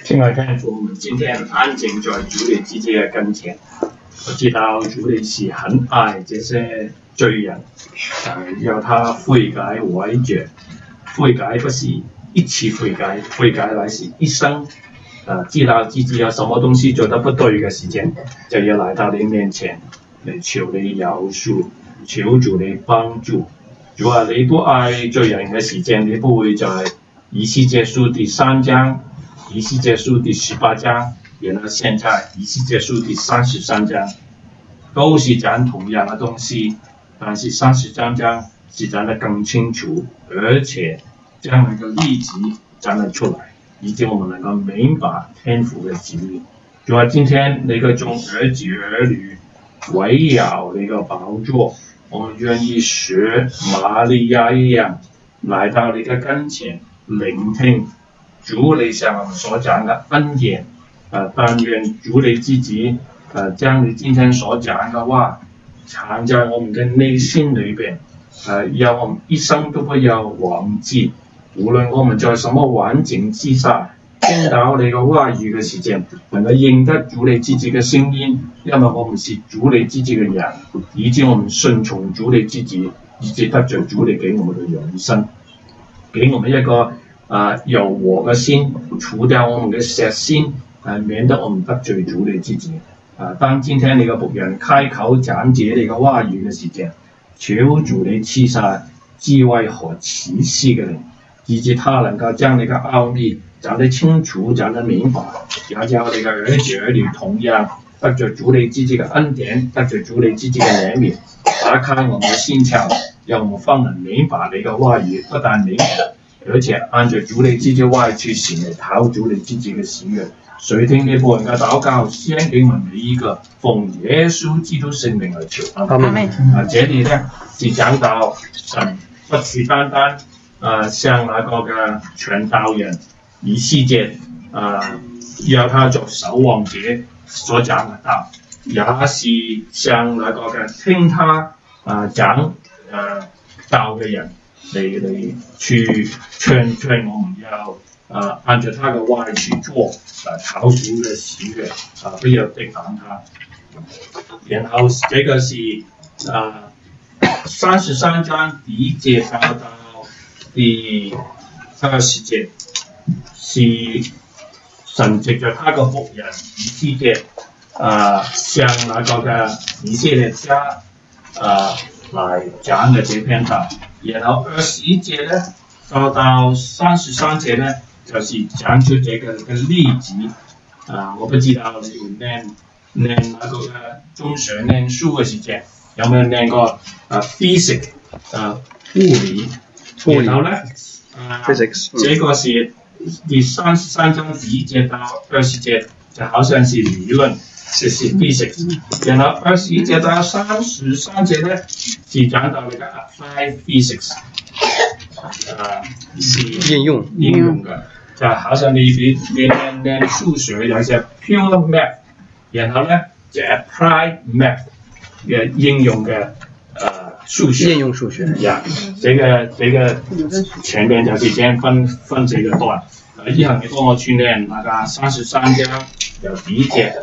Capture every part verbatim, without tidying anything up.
亲愛的父，我們今天安靜在主你自己嘅跟前。我知道主你是很愛這些罪人，呃，要他悔改悔罪。悔改不是一次悔改，悔改乃是一生。呃，知道自己有什麼東西做得不對嘅時間，就要來到你面前嚟求你饒恕，求主你幫助。主啊，你不愛罪人嘅時間，你不會在以西結書第三章。以西結書第十八章，然後現在以西結書第三十三章，都是講同樣的東西，但是三十三章是講得更清楚，而且將那個例子講得出來，以致我們能夠明白天父的旨意。主啊，今天你個眾兒子兒女圍繞你個寶座，我們願意學瑪利亞一樣，來到你的跟前聆聽主你向我們所講的恩典，呃，但願主你自己，呃，將你今天所講的話藏在我們的內心裏邊，呃，讓我們一生都不要忘記，無論我們在什麼環境之下，聽到你嘅話語嘅時間，能夠認得主你自己嘅聲音，因為我們是主你自己嘅人，以致我們順從主你自己，以致得着主你給我們嘅永生，給我們一個啊，柔和嘅心，除掉我們嘅石心，啊，免得我們得罪主你自己。啊，當今天你嘅僕人開口講解你嘅話語嘅時間，求主你賜下智慧和啟示嘅靈，以致他能夠將你嘅奧秘講得清楚，講得明白，也叫我哋嘅兒子兒女同樣得着主你自己嘅恩典，得着主你自己嘅憐憫，打開我們嘅心竅，讓我們方能明白你嘅話語，不但明白，而且按照主你自己話語去行嚟討主你自己嘅喜悅。垂聽你僕人嘅禱告，獻給我們每一個，奉耶穌基督聖名而求。阿們。啊，這裡呢是講到神不是單單啊像那個嘅傳道人以西結啊要他做守望者所講嘅道，也是像那個嘅聽他啊講啊道嘅人。嚟嚟去勸勸我們要啊按照他的話去做，啊討主的喜悅，啊不要抵擋他。然後這個是啊三十三章第一節到到第二十節，是神藉着他個僕人以西結啊向那個嘅以色列家啊來講嘅這篇道。然後二十一節呢，到到三十三節呢，就是講出這個嘅例子。啊，我不知道你們念念那個嘅中學念書嘅時間，有冇念過啊 physics 啊物理？然後呢，啊 physics，這個是第三十三章第一節到二十節，就好像是理論。是是 physics， 然後二十一節到三十三節呢，是講到那個 applied physics， 啊，是應用應用嘅，就好像你你你念念數學有些 pure math， 然後呢就 applied math 嘅應用嘅呃數學，應用數學，呀，這個這個前面就是先分分這個段，呃，以後你幫我去念那個三十三章有第一節。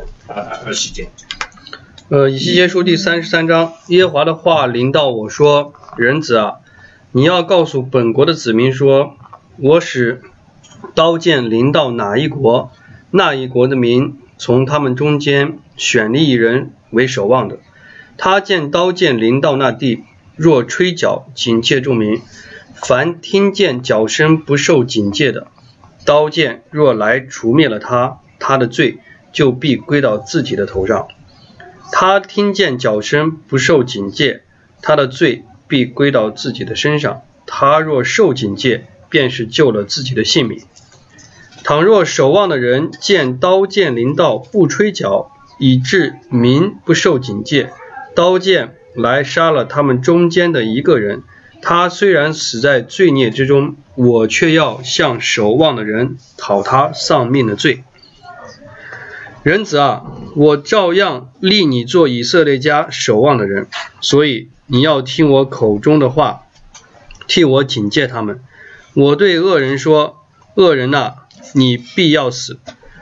呃，以西結書第三十三章，耶和華的話臨到我說：人子啊，你要告訴本國的子民說，我使刀劍臨到哪一國，那一國的民從他們中間選立一人為守望的。他見刀劍臨到那地，若吹角警戒眾民，凡聽見角聲不受警戒的，刀劍若來除滅了他，他的罪就必歸到自己的頭上。他聽見角聲不受警戒，他的罪必歸到自己的身上。他若受警戒，便是救了自己的性命。倘若守望的人見刀劍臨到不吹角，以致民不受警戒，刀劍來殺了他們中間的一個人，他雖然死在罪孽之中，我卻要向守望的人討他喪命的罪。人子啊，我照樣立你做以色列家守望的人，所以你要聽我口中的話，替我警戒他們。我對惡人說：惡人啊，你必要死；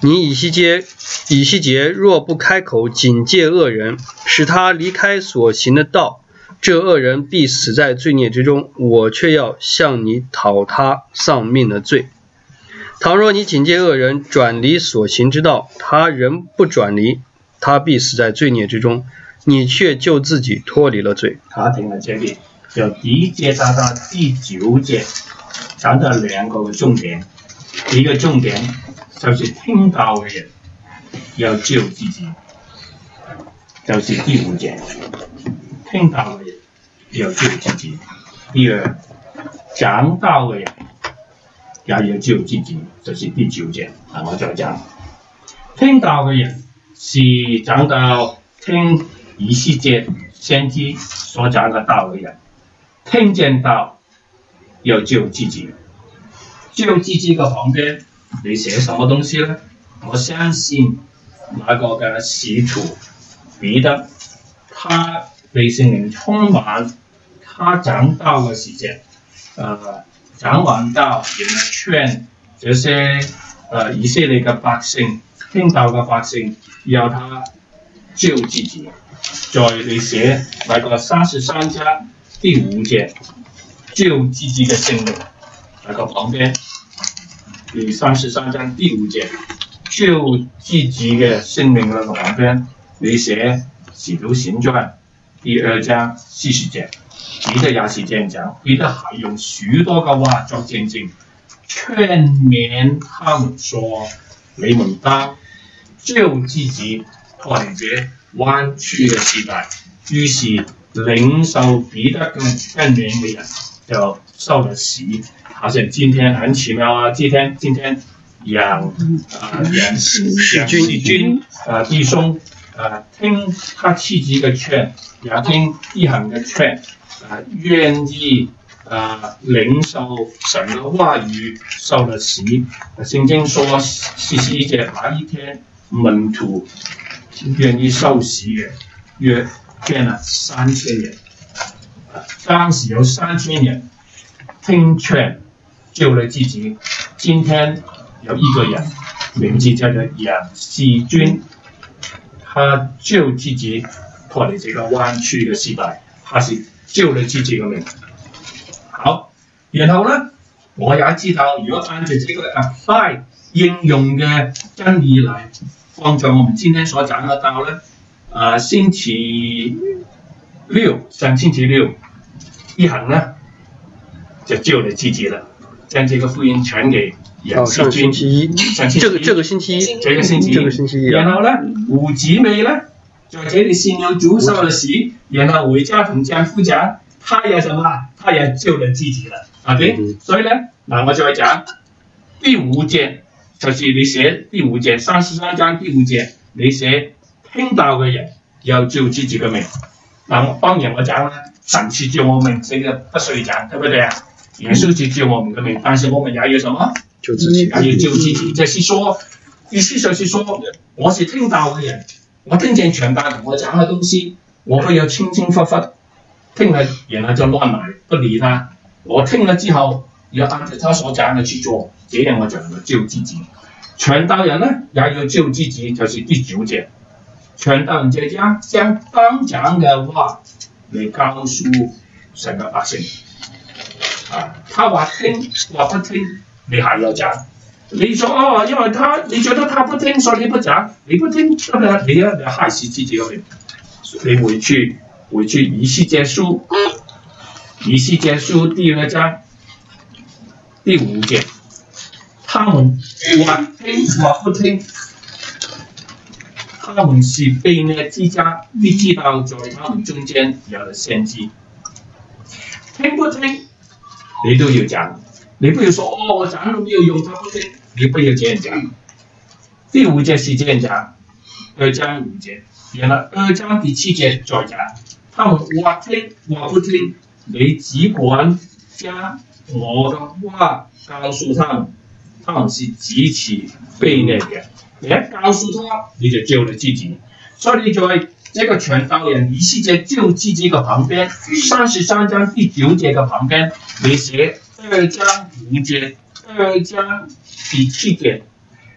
你以西结以西结若不开口警戒恶人，使他离开所行的道，这恶人必死在罪孽之中，我却要向你讨他丧命的罪。倘若你警戒恶人转离所行之道，他仍不转离，他必死在罪孽之中，你却救自己脱离了罪。 他停在这里，由第一节到到第九节，讲到两个嘅重點。第一個重點就是聽道嘅人要救自己，就是第五節，聽道嘅人要救自己。第二，講道嘅人也要救自己，就是第九節。嗱，我再講，聽道嘅人是講到聽以西結先知所講嘅道嘅人，聽見道要救自己。救自己嘅旁邊，你寫什麼東西呢？我相信那個嘅使徒彼得，他被聖靈充滿，他講道嘅時間，呃，講完道，然後勸這些呃以色列嘅百姓，聽道嘅百姓，要他救自己。在你寫那個三十三章第五節，救自己嘅聖靈。那個旁邊，第三十三章第五節，救自己嘅生命嘅旁邊，你寫使徒行傳第二章四十節，彼得也是這樣講，彼得還用許多嘅話作見證，勸勉他們說：你們當救自己脱離這彎曲嘅時代。於是領受彼得嘅勸勉嘅人就受了洗。好像今天很奇妙啊！今天今天楊啊楊楊世軍啊弟兄啊聽他妻子嘅勸，也聽弟兄嘅勸，啊願意啊領受神嘅話語，受了洗。聖經說四十一節那一天門徒願意受洗嘅約見了三千人，啊當時有三千人聽勸。救了自己。今天有一個人，名字叫做楊世軍，他救自己脱離這個彎曲嘅時代，他是救了自己嘅命。好，然後呢，我也知道，如果按照這個 apply 應用嘅真理嚟放在我們今天所講嘅道呢，啊、呃，星期六上星期六一行呢就救了自己了。將這個福音傳給楊世軍。上星期一， 這個這個星期一， 這個星期一， 這個星期一。 然後呢，吳姊妹呢，在這裡信了主受了洗，然後回家同丈夫講，他也什麼？他也救了自己了。OK，、嗯、所以呢，嗱我再講第五節，就是你寫第五節，三十三章第五節，你寫聽道嘅人要救自己嘅命。嗱，當然我講啦，神是救我命，這個不需要講，對不對啊？耶穌是救我們的命，但是我們也要什麼？救自己，也要救自己。就是說，意思就是說，我是聽道嘅人，我聽見傳道同我講嘅東西，我不要輕輕忽忽聽了，然後就亂來不理他。我聽了之後，要按照他所講嘅去做，這樣我就能夠救自己。傳道人呢，也要救自己，就是第九節。傳道人就將將當講嘅話嚟告訴神嘅百姓。啊，他話聽話不聽，你還要講。你說哦，因為他你覺得他不聽，所以你不講，你不聽，咁樣你啊，你害死自己嘅命。你回去回去以西結書，以西結書第二章第五節，他們話聽話不聽，他們是悖逆之家，必知道在他們中間有了先知。聽不聽？你都要講，你不要說哦，我講都沒有用，他不聽，你不要這樣講。第五節是這樣講，二章五節，然後二章第七節再講，他們話聽話不聽，你只管將我的話告訴他們，他們是極其悖逆嘅。你一告訴他，你就救了自己。所以你在這個傳道人以西結救自己嘅旁邊，三十三章第九節嘅旁邊，你寫二章五節、二章第七節，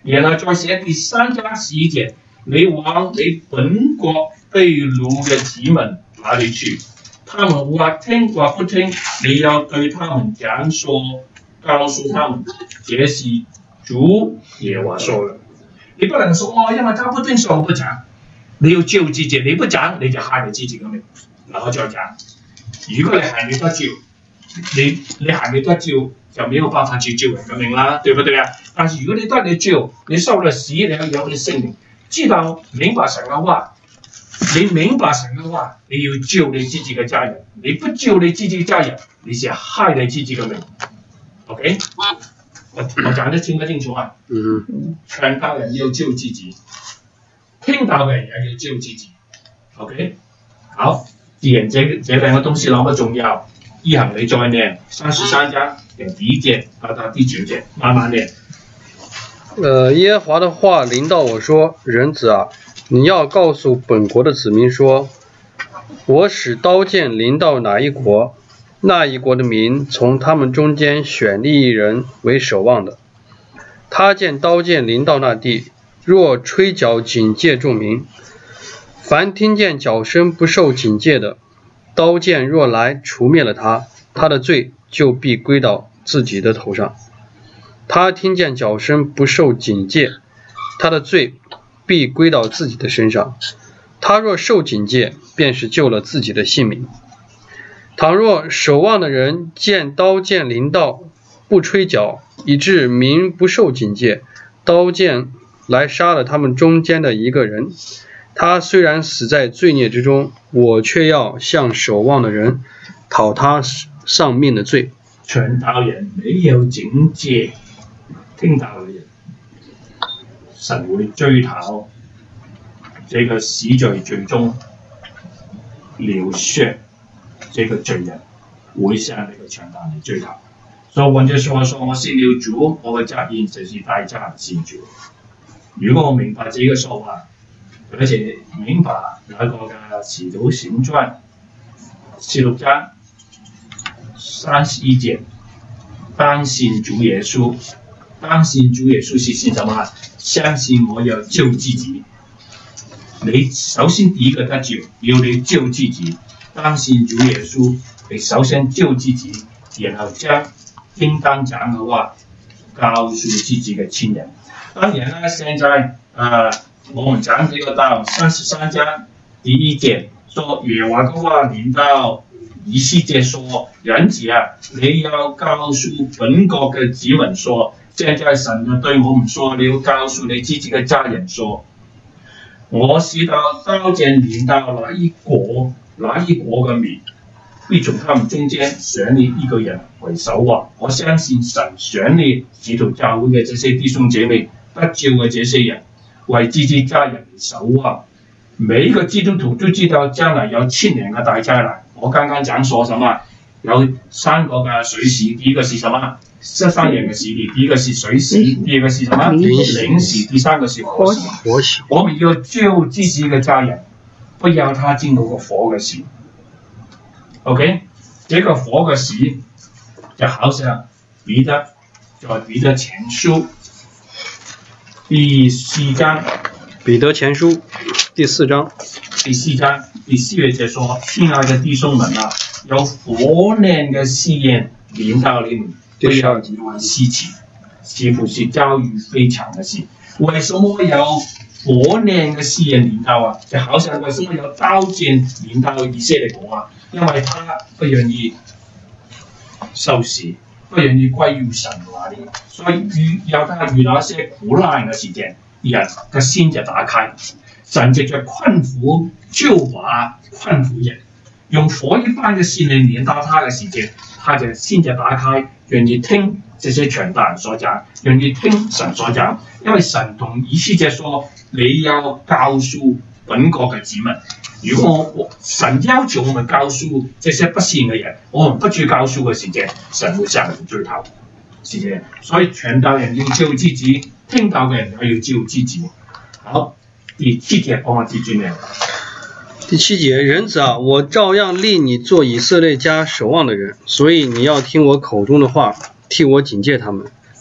然後再寫第三章十一節，你往你本國被擄嘅子民那裡去，他們或聽或不聽，你要對他們講說，告訴他們，這是主耶和華說嘅。你不能說哦，因為他不聽，所以我不講。你要照自己，你不講你就害你自己嘅命。嗱，我再講，如果你還沒得照，你你還沒得照，就沒有辦法去照人嘅命啦，對不對啊？但是如果你得你照，你受了洗，你有有你聖靈，知道明白神嘅話，你明白神嘅話，你要照你自己嘅家人，你不照你自己嘅家人，你是害你自己嘅命。OK， 我我講得清不清楚啊？嗯。傳道人要照自己，聽道嘅人也要照自己。OK， 好，既然這這兩個東西那麼重要，一行你再念三十三章由第一節到到第九節，慢慢念。 呃，耶和華的話臨到我說：人子啊，你要告訴本國的子民說，我使刀劍臨到哪一國，那一國的民從他們中間選立一人為守望的。他見刀劍臨到那地，若吹角警戒眾民，凡聽見角聲不受警戒的，刀劍若來除滅了他，他的罪就必歸到自己的頭上。他聽見角聲不受警戒，他的罪必歸到自己的身上。他若受警戒，便是救了自己的性命。倘若守望的人見刀劍臨到，不吹角，以致民不受警戒，刀劍來殺了他們中間的一個人，他雖然死在罪孽之中，我卻要向守望的人討他喪命的罪。 傳道人沒有警戒，聽道嘅人，神會追討這個死罪最終流血這個罪人，會向呢個傳道人追討。所以換句話說，我信了主，我嘅責任就是帶家人信主。如果我明白這個說話，而且明白那個嘅使徒行傳十六章三十一節，當信主耶穌，當信主耶穌是信什麼？相信我要救自己。你首先第一個得救，要你救自己。當信主耶穌，你首先救自己，然後將應當講嘅話告訴自己嘅親人。當然啦，現在呃，我們講這個到三十三章第一節，說耶和華嘅話臨到以西結說：人子啊，你要告訴本國嘅子民說，現在神就對我們說，你要告訴你自己嘅家人說，我使到刀劍臨到哪一國，哪一國嘅民，必從他們中間選立一個人為守望。我相信神選立使徒教會嘅這些弟兄姐妹得救嘅這些人，為自己家人守望。每一個基督徒都知道將來有千年嘅大災難。我剛剛講說什麼？有三個嘅水洗，第一個是什麼？這三樣嘅洗禮，第一個是水洗，第二個是什麼？靈洗，第三個是火洗。 火洗。 我們要救自己嘅家人，不要他進入個火嘅洗。OK， 這個火嘅洗就好像彼得在彼得前書第四章， 彼得前書第四章， 第四章第四節說：親愛的弟兄們啊，有火煉嘅試驗臨到你們，不要以為稀奇，是不是遭遇非常嘅事？為什麼有火煉嘅試驗臨到啊？就好像為什麼有刀劍臨到以色列國啊？因為他不願意受死，不願意歸於神那裡，所以遇要他遇那些苦難嘅事情，人嘅心就打開。神藉着困苦救拔困苦人，用火一般嘅試煉臨到他嘅時節，他就心就打開，願意聽這些傳道人所講，願意聽神所講。因為神同以西結說：你要告訴本國嘅子民。如果我神要求我們告訴這些不信嘅人，我們不去告訴嘅時節，神會向人追討。是這樣，所以傳道人要救自己，聽道嘅人也要救自己。好。第七節幫我記住呢。 第七節，人子啊，我照樣立你做以色列家守望的人，所以你要聽我口中的話，替我警戒他們，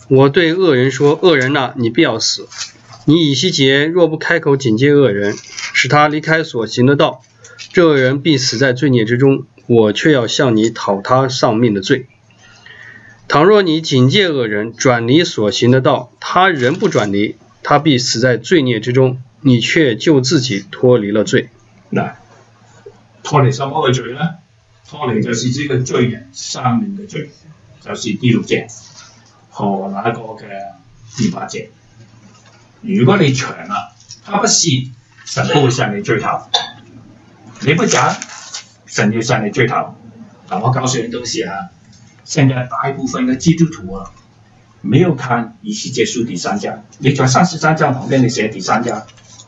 我对恶人说：恶人呐、啊，你必要死。你以西结若不开口警戒恶人，使他离开所行的道，这恶人必死在罪孽之中，我却要向你讨他丧命的罪。倘若你警戒恶人，转离所行的道，他仍不转离，他必死在罪孽之中，你却救自己脱離了罪。 嗱，脱離什麼嘅罪呢？脱離就是這個罪人生命嘅罪，就是第六節和那個嘅第八節。如果你長啦，他不是，神不會向你追討；你不講，神要向你追討。嗱，我告訴你東西啊，現在大部分嘅基督徒啊，沒有看以西結書第三章，你在三十三章旁邊你寫第三章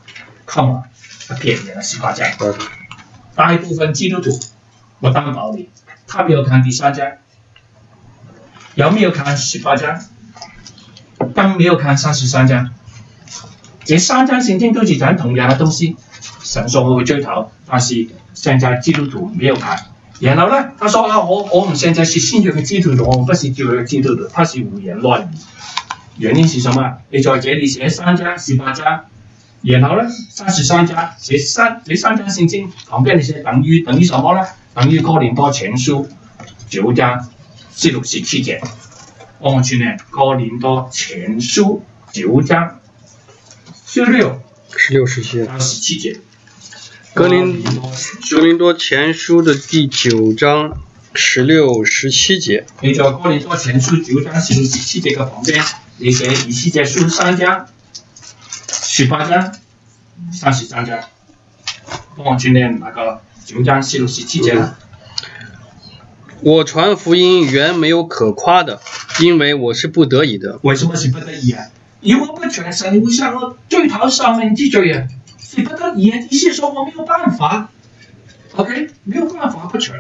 ，come 啊，騙人啊，十八章。大部分基督徒，我擔保你，他沒有看第三章，有沒有看十八章？更沒有看三十三章。這三章聖經都是講同樣的東西，神說我會追討，但是現在基督徒沒有看。然後呢，他說啊，我我們現在是新約嘅基督徒，我們不是舊約嘅基督徒，他是胡言亂語。原因是什麼？你在這裡寫三章、十八章，然後呢，三十三章，這三這三章聖經旁邊你寫等於等於什麼呢？等於哥林多前書九章十六十七節。按住呢，哥林多前書九章十六十六十七到十七節。 哥林哥林多前書的第九章十六十七節。 你在哥林多前書九章十六十七節嘅旁邊，你寫以西結書三章、十八章、三十三章。幫我轉念那個九章十六十七節啦。 我傳福音原沒有可誇的，因為我是不得已的。 為什麼是不得已啊？如果不傳，神會向我追討生命之罪啊！是不得已啊，意思說我沒有辦法 ，OK， 沒有辦法不傳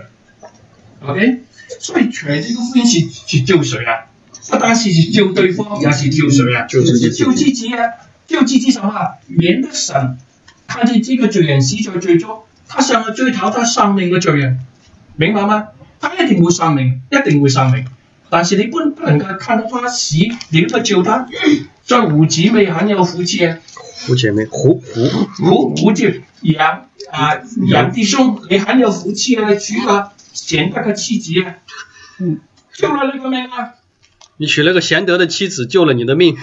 ，OK， 所以傳這個福音是是救誰啊？不單是救對方，也是救誰啊？ 救自己， 救自己啊！救自己什麼？免得神看見這個罪人死在罪中，他向我追討他生命嘅罪人，明白嗎？他一定會生命，一定會生命，但是你不不能夠看到他死，你不救他，所以胡姊妹很有福氣啊！ 胡姐妹，胡胡胡胡姐楊啊楊弟兄，你很有福氣啊！你娶個賢德嘅妻子啊，嗯，救了你個命啊！ 你娶了個賢德的妻子，救了你的命。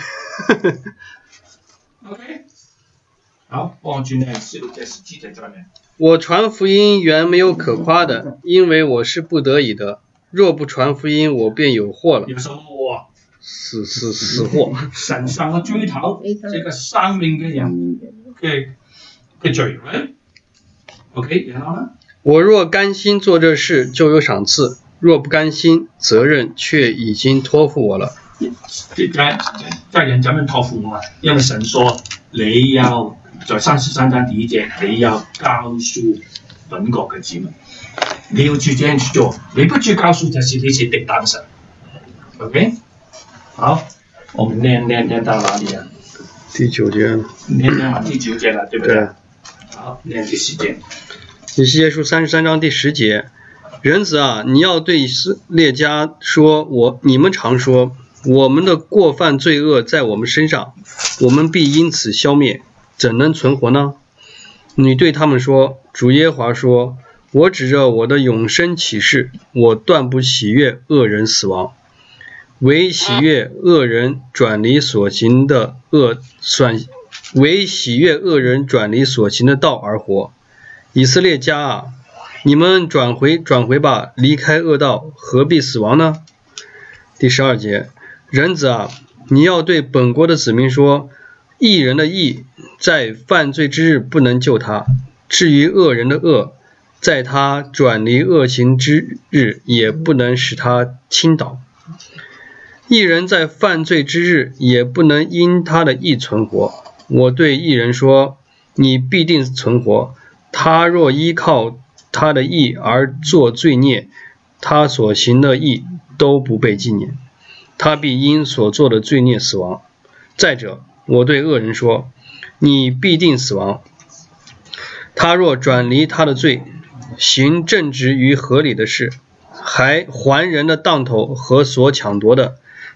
OK， 好，幫我轉呢十六節十七節再念。 我傳福音原沒有可誇的，因為我是不得已的。若不傳福音，我便有禍了。 有什麼禍？ 死死死禍。 神向我追討這個生命嘅人嘅嘅罪人。OK， 然後呢？ 我若甘心做這事，就有賞賜；若不甘心，責任卻已經託付我了。 在在人怎樣託付我啊？因為神說你要在三十三章第一節，你要教書本國嘅子民，你要去這樣去做，你不去教書就是你是敵擋神。OK， 好，我們念念念到哪裡啊？ 第九節。 念念完第九節了，對不對？ 對。 好，念第十節。 以西結書三十三章第十節，人子啊，你要對以色列家說，我你們常說，我們的過犯罪惡在我們身上，我們必因此消滅，怎能存活呢？你對他們說，主耶和華說，我指着我的永生起誓，我斷不喜悅惡人死亡，唯喜悅惡人轉離所行的惡算，唯喜悅惡人轉離所行的道而活。以色列家啊，你們轉回轉回吧，離開惡道，何必死亡呢？第十二節，人子啊，你要對本國的子民說，義人的義在犯罪之日不能救他，至於惡人的惡，在他轉離惡行之日也不能使他傾倒。義人在犯罪之日也不能因他的義存活。我對義人說，你必定存活。他若依靠他的義而作罪孽，他所行的義都不被紀念，他必因所做的罪孽死亡。再者，我對惡人說，你必定死亡。他若轉離他的罪，行正直與合理的事，還還人的當頭和所搶奪的，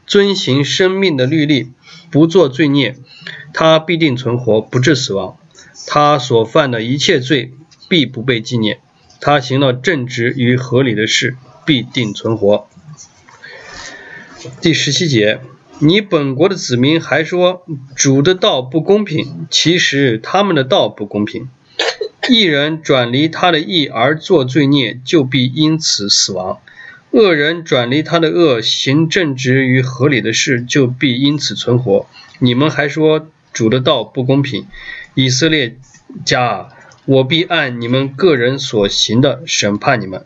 遵行生命的律例，不做罪孽，他必定存活，不致死亡。他所犯的一切罪必不被纪念。他行了正直与合理的事，必定存活。第十七节，你本国的子民还说主的道不公平，其实他们的道不公平。义人转离他的义而做罪孽，就必因此死亡；恶人转离他的恶，行正直与合理的事，就必因此存活。你们还说主的道不公平，以色列家啊，我必按你们个人所行的审判你们。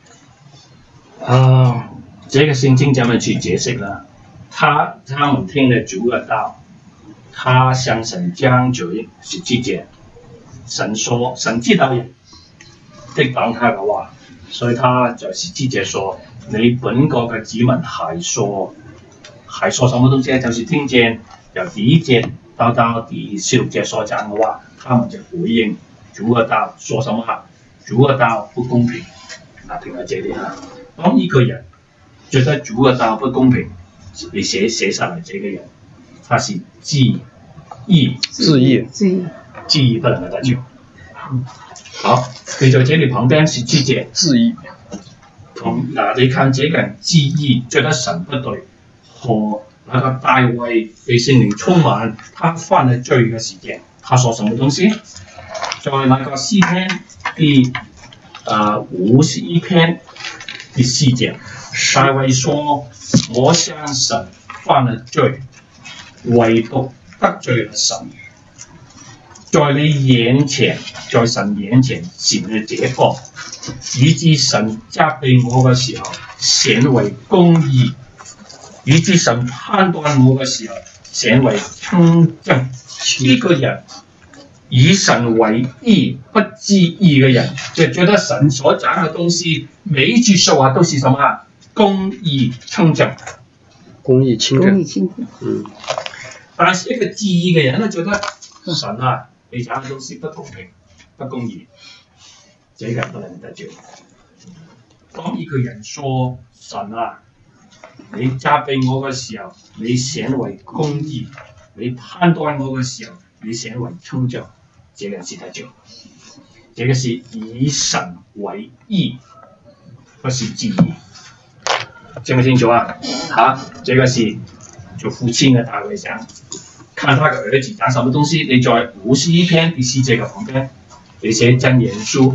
啊，这个圣经怎么去解释呢？他他们听了主的道，他向神将罪十字架，神说神知道人的當他嘅話，所以他在十字架說：你本國嘅子民還說還說什麼東西？就是聽見由第一節到到第十六節所講嘅話，他們就回應主嘅道，說什麼？主嘅道不公平。啊，停喺這裡啊！當一個人覺得主嘅道不公平，你寫寫下來，這個人他是自義， 自義， 自義， 自義不能夠得救。好，佢在這裡旁邊是自己自義。 同嗱，你看這個人自義覺得神不對，和那個大衛被聖靈充滿，他犯了罪嘅時間，他說什麼東西？在那個詩篇第啊五十一篇第四節，大衛說：我向神犯了罪，唯獨得罪了神。在你眼前，在神眼前行了這惡，以致神責備我嘅時候顯為公義，以致神判斷我嘅時候顯為稱正。呢個人以神為義不知義嘅人，就覺得神所講嘅東西每一句說話都是什麼？公義稱正。 公義清正。 公義清正。 嗯。但是一個知義嘅人咧，覺得神啊，你講嘅東西不公平、不公義，這個人不能得救。當一個人說神啊，你責備我嘅時候，你顯為公義；你判斷我嘅時候，你顯為稱正，這個人是得救。這個是以神為義，不是知義。清唔清楚啊？好，這個是做父親嘅大衛講。看他嘅兒子講什麼東西，你在五十一篇第四節嘅旁邊，你寫箴言書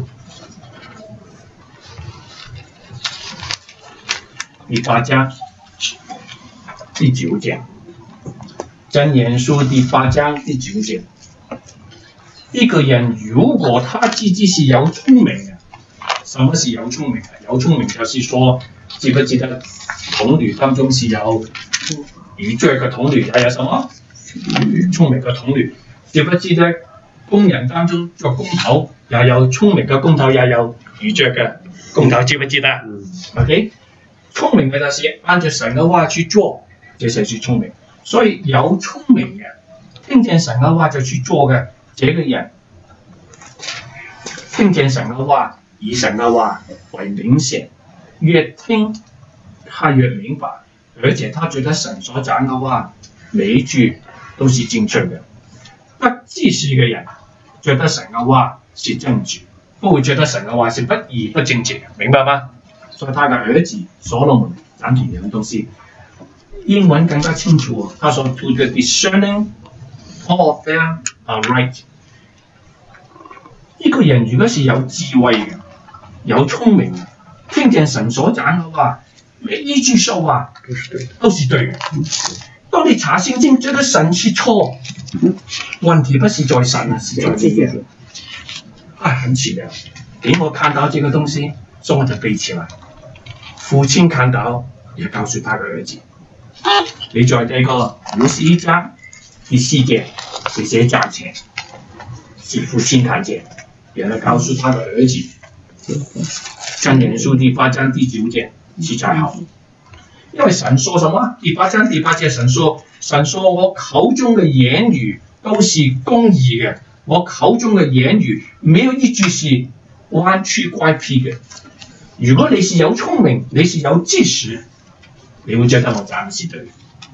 第八章第九節，箴言書第八章第九節，一個人如果他自己是有聰明嘅，什麼是有聰明嘅？有聰明就是說，記不記得童女當中是有愚拙嘅童女，還有什麼？聰明嘅統聯，記不記得工人當中做工頭，也有聰明嘅工頭，也有愚拙嘅工頭，記不記得？嗯。OK， 聰明嘅就是按照神嘅話去做，這才是聰明。所以有聰明嘅，聽見神嘅話就去做嘅，這個人聽見神嘅話，以神嘅話為明顯，越聽他越明白，而且他覺得神所講嘅話每一句都是正確的。不知事嘅人覺得神嘅話是正直，不會覺得神嘅話是不義不正直嘅，明白嗎？所以他嘅兒子所羅門講同樣嘅東西，英文更加清楚。他說 ：To the discerning, all of them are right。一個人如果是有智慧嘅、有聰明嘅，聽見神所講嘅話，每一句說話都是對的，都是對的。當你查聖經覺得神是錯，問題不是在神啊，是在你啊！啊，很奇妙，給我看到這個東西，所以我就背起來。父親看到，也告訴他的兒子。你在這個五十一章第四節這些價錢，是父親看見，然後告訴他的兒子。箴言書第八章第九節是最好。因為神說什麼？第八章第八節神說：神說我口中嘅言語都是公義嘅，我口中嘅言語沒有一句是彎曲怪僻嘅。如果你是有聰明，你是有知識，你會覺得我講的是對。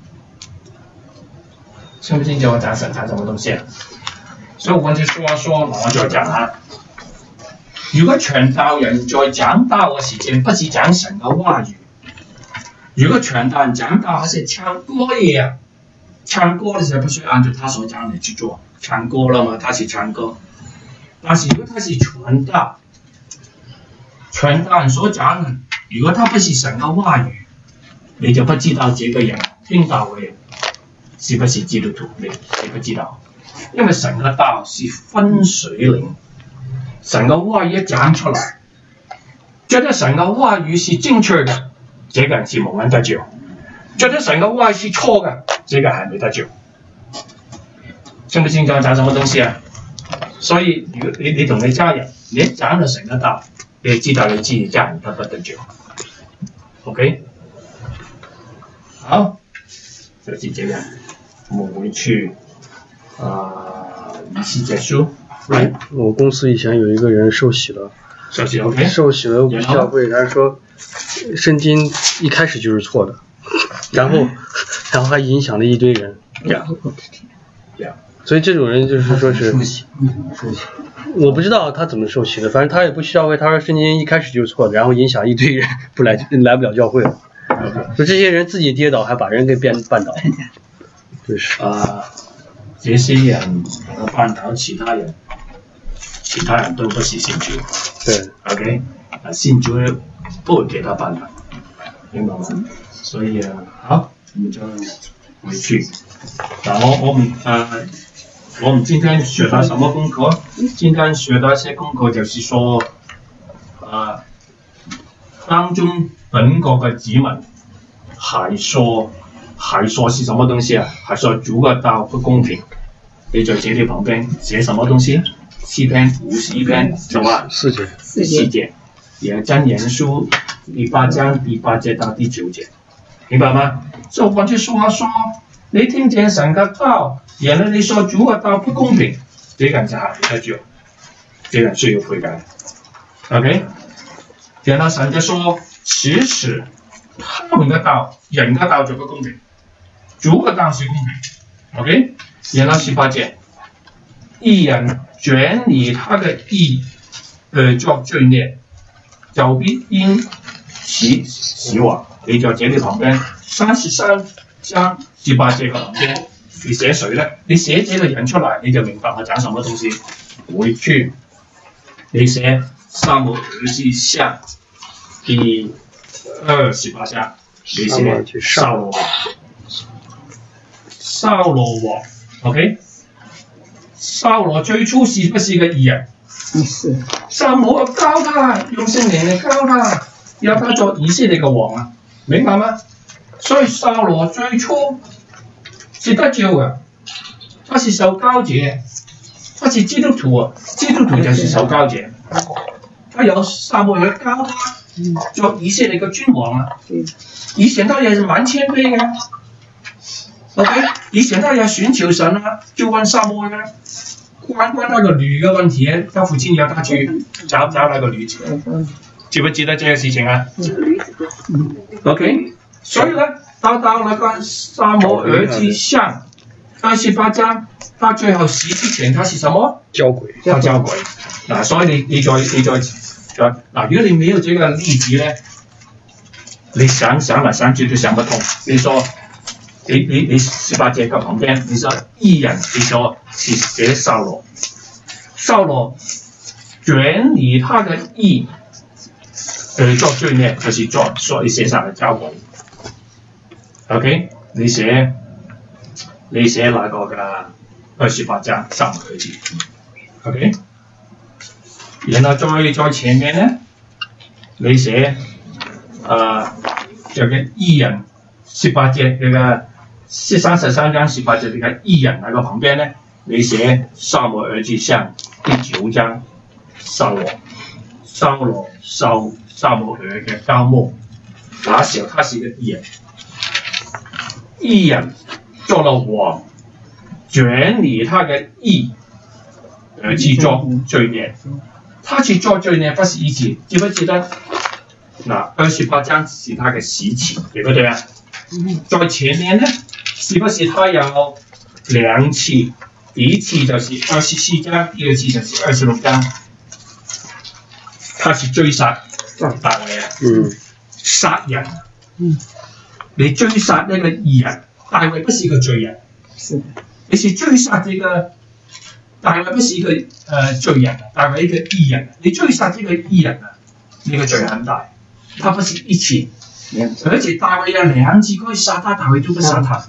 清不清楚我讲神讲什麼東西啊？所以我就說說，我再講下。如果傳道人在講道嘅時間，不是講神嘅話語。如果傳道人講道，還是唱歌嘢，唱歌嘅時候不需要按照他所講的去做，唱歌啦嘛，他是唱歌。但是如果他是傳道，傳道人所講嘅，如果他不是神嘅話語，你就不知道這個人聽到嘅人是不是基督徒，你你不知道，因為神嘅道是分水嶺，神嘅話語一講出來，覺得神嘅話語是正確嘅，這個人是蒙恩得救；覺得神嘅話語是錯嘅，這個還沒得救。清不清楚講什麼東西啊？所以如果你你同你家人，你一講到神嘅道，你知道你自己家人得不得救 ？OK， 好，就是這樣。我們回去啊，儀式結束。 嗯，我公司以前有一個人受洗了， 受洗 OK， 受洗了不教會，他說聖經一開始就是錯的，然後然後還影響了一堆人。 Yeah. Yeah. 所以這種人就是說是，我不知道他怎麼受洗的，反正他也不需要為他說聖經一開始就是錯的，然後影響一堆人不來來不了教會了。 Okay. 就這些人自己跌倒，還把人給變絆倒。就是啊，這些人能夠絆倒其他人，其他人都不是信主。 對 ，OK， 啊，信主不會給他絆倒，明白嗎？所以啊，好，我們就回去。然後我們啊，我們今天學到什麼功課？今天學到一些功課，就是說啊，當中本國嘅子民還說。還說是什麼東西啊？還說主嘅道不公平。你在這裡旁邊寫什麼東西？詩篇五十一篇什麼？ 四節。 四節。也箴言書第八章第八節到第九節，明白嗎？所以我就說說，你聽見神嘅道，然後你說主嘅道不公平，這個人就係得救，這個人需要悔改。OK， 然後神就說，其實他們嘅道，人嘅道就不公平。主嘅道是公平 ，OK， 然後十八節，義人轉以他嘅義而作罪孽，就必因此死亡。你在這裡旁邊三十三章十八節嘅旁邊，你寫誰呢？你寫這個人出來，你就明白我講什麼東西。回去你寫撒母耳記下第二十八章，你寫掃羅。掃羅王 ，OK， 掃羅最初是不是個義人？是。撒母耳教他，用聖靈嚟教他，要他做以色列嘅王啊，明白嗎？所以掃羅最初是得救嘅，他是受膏者，他是基督徒啊，基督徒就是受膏者，他有撒母耳教他做以色列嘅君王啊，以前他也是蠻謙卑嘅。OK， 以前他也尋求神啊，就問撒母耳啊，關關那個女嘅問題，他父親要他去找找那個女子，記不記得這個事情啊 ？OK， 所以呢，到到那個撒母耳記上二十八章，他最後死之前，他是什麼？ 交鬼， 他交鬼。嗱、啊，所以你你再你再嗱、啊，如果你沒有這個例子呢，你想想來想去都想不通。你說。你你你十八節嘅旁邊，你說義人，你說是寫掃羅，掃羅轉以他嘅義而作罪孽，就是作所以寫上嚟交鬼。OK， 你寫你寫那個嘅二十八章撒母耳記 OK， 然後再再前面呢，你寫誒就嘅義人十八節嘅嘅。三十三章十八節，你看義人那個旁邊呢，你寫撒母耳記上第九章，掃羅，掃羅受撒母耳嘅膏抹，那時候他是個義人，義人做了王，轉以他嘅義而去做罪孽，他去做罪孽不是一次，記不記得？嗱，二十八章是他嘅死期，對不對啊？在前面呢？是不是他要两次，第一次就是二十四章，第二次就是二十六章，他是追殺大衛啊， 嗯， 殺人，嗯，你追殺那個義人，大衛不是一個罪人， 是你是追殺這個大衛不是一個誒、呃、罪人，大衛一個義人，你追殺這個義人啊，你個罪很大，他不是一次，而且大衛有兩次可以殺他，大衛都不殺他，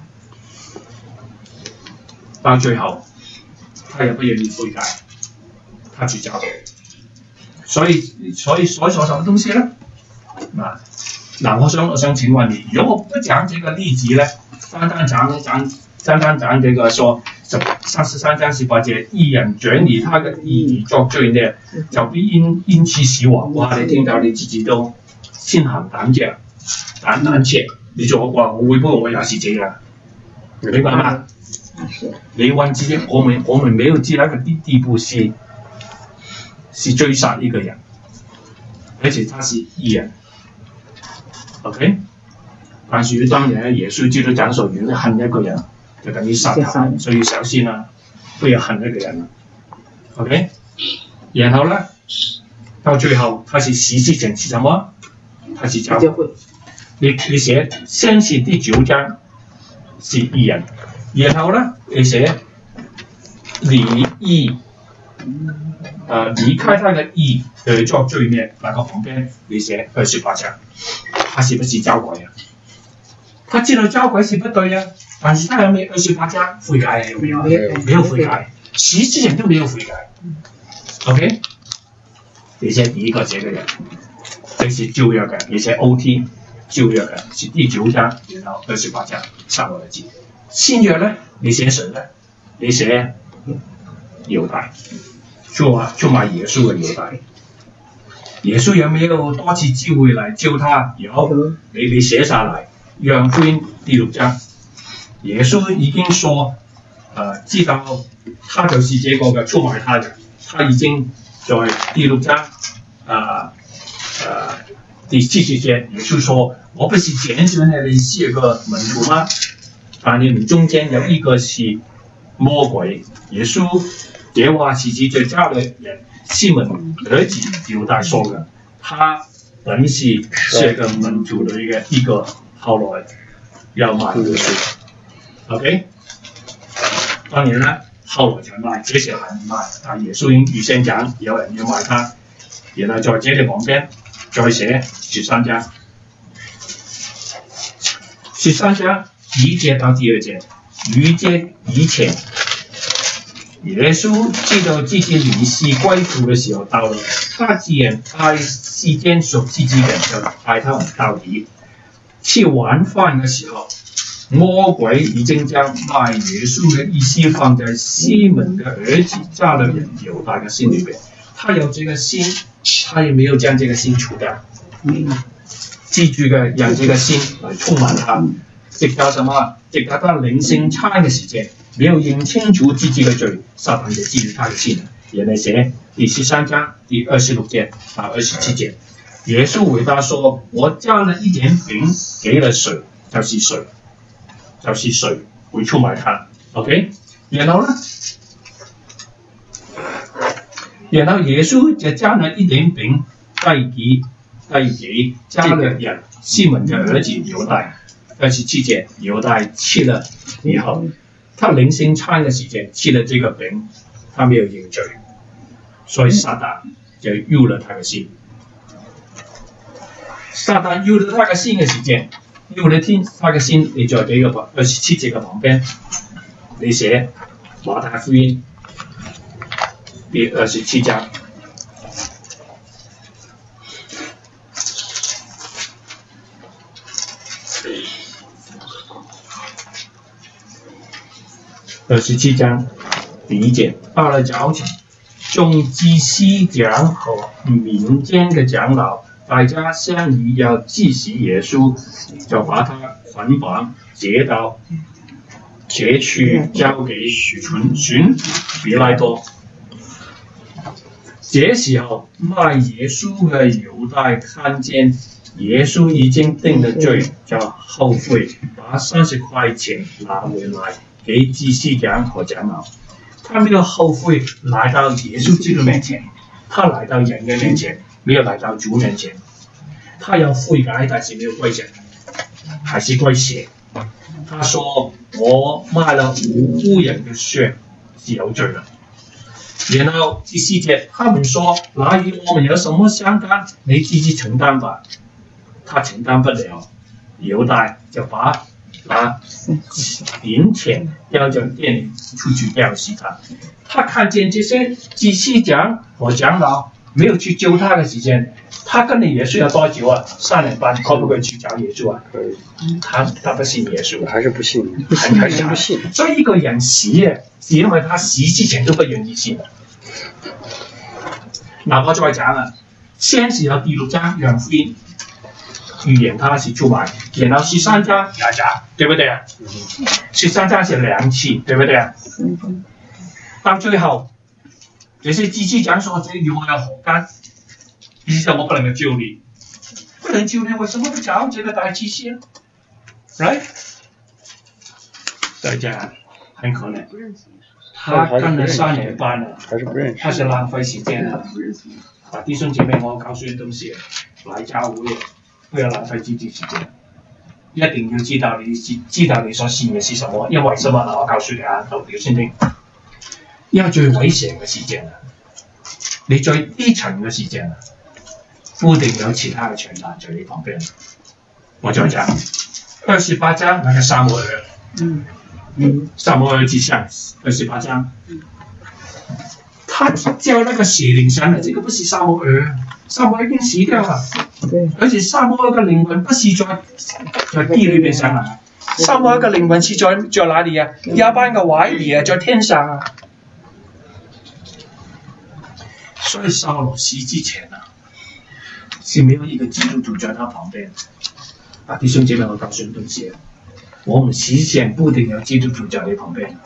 到最後他也不願意悔改，他去找所以所以所說什麼東西呢？嗱嗱，我想我想請問你，如果我不講這個例子呢，單單講講單單講這個說三十三章十八節，義人轉離他嘅義而作罪呢，就必因因此死亡。哇！你聽到你自己都心寒膽戰，膽膽怯，你做話我會不會我也是這樣？明白嗎？你問自己，我們我們沒有至那個地地步是是追殺一個人，而且他是義人。OK， 但是當然耶穌基督講說，如果恨一個人，就等於殺他，所以小心啦，不要恨一個人。OK， 然後呢，到最後，他是死之前是什麼？他是教會。你你寫先是第九章是義人，然後呢，你寫離義。呃，離開他的義而作罪孽，那個旁邊你寫二十八章，他是不是交鬼啊？他知道交鬼是不對啊，但是他有沒有二十八章悔改啊？有沒有？沒有，沒有悔改，死之前都沒有悔改。OK， 你寫第一個這個人，這是舊約嘅，你寫 O T 舊約嘅是第九章，然後二十八章三個字。新約呢，你寫誰呢？你寫猶大。出出賣耶穌嘅猶大，耶穌有沒有多次機會嚟救他？有，你你寫下來。約翰福音第六章，耶穌已經說，呃，知道他就是這個嘅出賣他嘅，他已經在第六章，啊、呃，呃，第七節，耶穌說：我不是揀選你是個門徒嗎？但你們中間有一個是魔鬼。耶穌這話是指最招的人西門兒子猶大說的，他本是是個門徒的一個一個，後來要賣耶穌。OK， 當然啦，後來才賣，這時還唔賣，但耶穌已經預先講有人要賣他，然後在這裡旁邊再寫十三章，十三章一節到第二節，一節以前。耶穌知道自己離世歸父的時候到了，他既然愛世間屬自己的人，就愛他們到底。吃晚飯的時候，魔鬼已經將賣耶穌的意思放在西門的兒子加勒人猶大的心裏邊。他有這個心，他也沒有將這個心除掉。記住嘅，讓這個心來充滿他，直到什麼？直到他靈性差嘅時間。沒有認清楚自己嘅罪，撒旦就治他嘅心。人哋寫第十三章第二十六節到二十七節，耶穌回答說：我將了一點餅給了誰，就是誰，就是誰會出賣他。OK， 然後呢？然後耶穌就將了一點餅遞給遞給加略人西門嘅兒子猶大。二十七節，猶大吃了以後。他領聖餐嘅時間吃了這個餅，他沒有認罪，所以撒旦就誘了他嘅心。撒旦誘了他嘅心嘅時間，誘了天他嘅心，你在這個二十七節嘅旁邊，你寫馬太福音第二十七章。二十七章第一節，到了早晨，眾祭司長和民間嘅長老大家商議要治死耶穌，就把他捆綁解到解去交給巡巡彼拉多。這時候賣耶穌嘅猶大看見耶穌已經定了罪，就後悔，把三十塊錢拿回來。 给祭司长和长老，他没有后悔来到耶稣基督面前，他来到人的面前，没有来到主面前。他要悔改，但是没有跪下，还是跪血。他说：“我卖了无辜人的血是有罪的。”然后第四节，他们说：“那与我们有什么相干？你自己承担吧。”他承担不了，犹大就把那银钱掉进店里，出去吊死他。他看见这些祭司长和长老没有去救他的时间，他跟着耶稣要多久啊？三年半，可不可以去找耶稣啊？ 可以。 他他不信耶稣， 还是不信， 还还是不信。 所以一个人死啊，是因为他死之前都不願意信。嗱，我再講啦，先是有第六章約翰福音預言他是出賣，然後十三章也講，對不對啊？十三章是兩次，對不對啊？到最後，這些祭司長說：“這與我有何干？意思就我不能夠救你，不能救你，為什麼不找這個大祭司啊 ？Right？ 大家很可能。他跟了三年半了， 还是不认识， 他是浪费时间了。啊，弟兄姐妹，我告诉你东西，来教會不要浪費自己時間，一定要知道你知道你所信嘅是什麼，因為什麼呢？我告訴你啊，讀了先聽。因為最危險嘅時間啊，你最低層嘅時間啊，不一定有其他嘅傳單在你旁邊。我再講，二十八章那個撒母耳，嗯。嗯，撒母耳記上二十八章，他叫那個邪靈上來，這個不是撒母耳，撒母耳已經死掉了。對，而且撒母耳嘅靈魂不是在在地裏面上來，撒母耳嘅靈魂是在在哪裡啊？亞班嘅懷裡啊，在天上啊。所以掃羅死之前啊，是沒有一個基督徒在他旁邊。啊，弟兄姐妹，我告訴你東西。我們死前不一定有基督徒在你旁邊，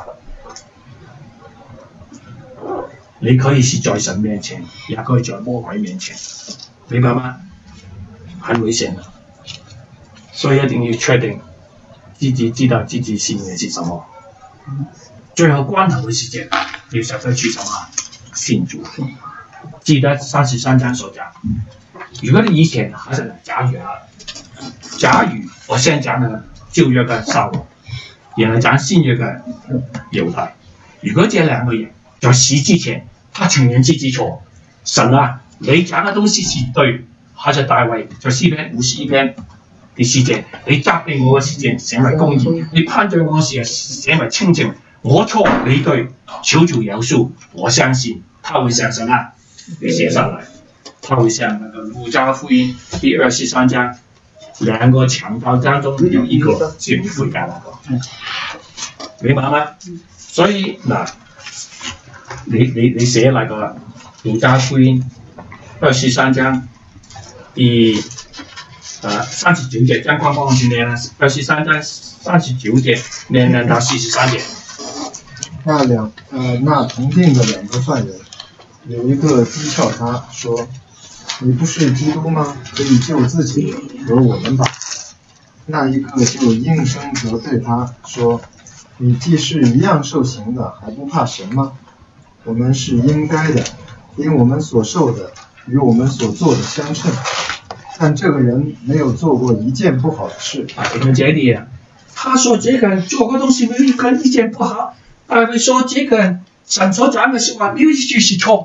你可以是在神面前，也可以在魔鬼面前，明白嗎？很危險的，所以一定要確定自己知道自己信嘅是什麼。最後關頭嘅時間，你實在去什麼？信主。記得三十三章所講，如果你以前還是假如啊，假如我先講嘅。舊約嘅掃羅，然後講新約嘅猶大。如果這兩個人在死之前，他承認自己錯，神啊，你講嘅東西是對，還是大衛在詩篇五十一篇第四節，你責備我嘅事情成為公義，你判罪我嘅事成為清正，我錯你對，求主饒恕，我相信他會向神啊，你寫上來，他會向那個路加福音第二十三章。兩個強盜當中有一個是唔悔改那個，明白嗎？所以嗱，你你你寫那個路加福音二十三章第呃三十九節，將光光去念啦，二十三章三十九節念念到四十三節。 那兩呃那同定的兩個犯人，有一個譏笑他說。你不是基督嗎？可以救自己和我們吧。那一個就應聲責對他說：“你既是一樣受刑的，還不怕神嗎？我們是應該的，因我們所受的與我們所做的相稱。但這個人沒有做過一件不好的事。” 啊，你們這裡啊，他說這個人做過東西沒有一個一件不好，大衛說這個人神所講的說話沒有一句是錯。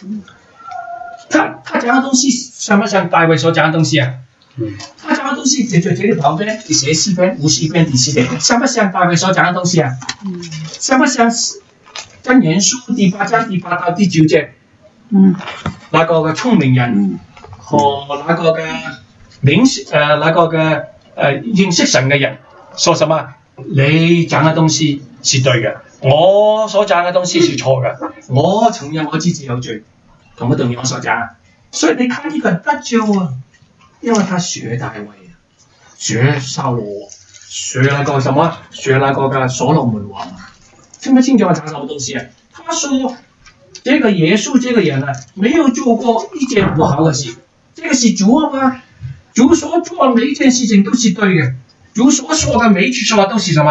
他他講的東西像不像大衛所講的東西啊？嗯、他講的東西就在這裡旁邊，你寫詩篇五十一篇第四節，像不像大衛所講的東西啊？嗯、像不像箴言書第八章第八到第九節？嗯，那個嘅聰明人和那個嘅領誒那個嘅誒認識神嘅人說什麼？你講嘅東西是對嘅，我所講嘅東西是錯嘅，我承認我自己有罪。同不同意我所講？所以你看呢個人得救啊，因為他學大衛啊，學掃羅，學那個什麼，學那個嘅所羅門王啊，聽不清楚我講什麼東西啊？他說，這個耶穌這個人啊，沒有做過一件不好的事，這個是主啊嘛，主所做的每一件事情都是對嘅，主所說的每一句說話都是什麼？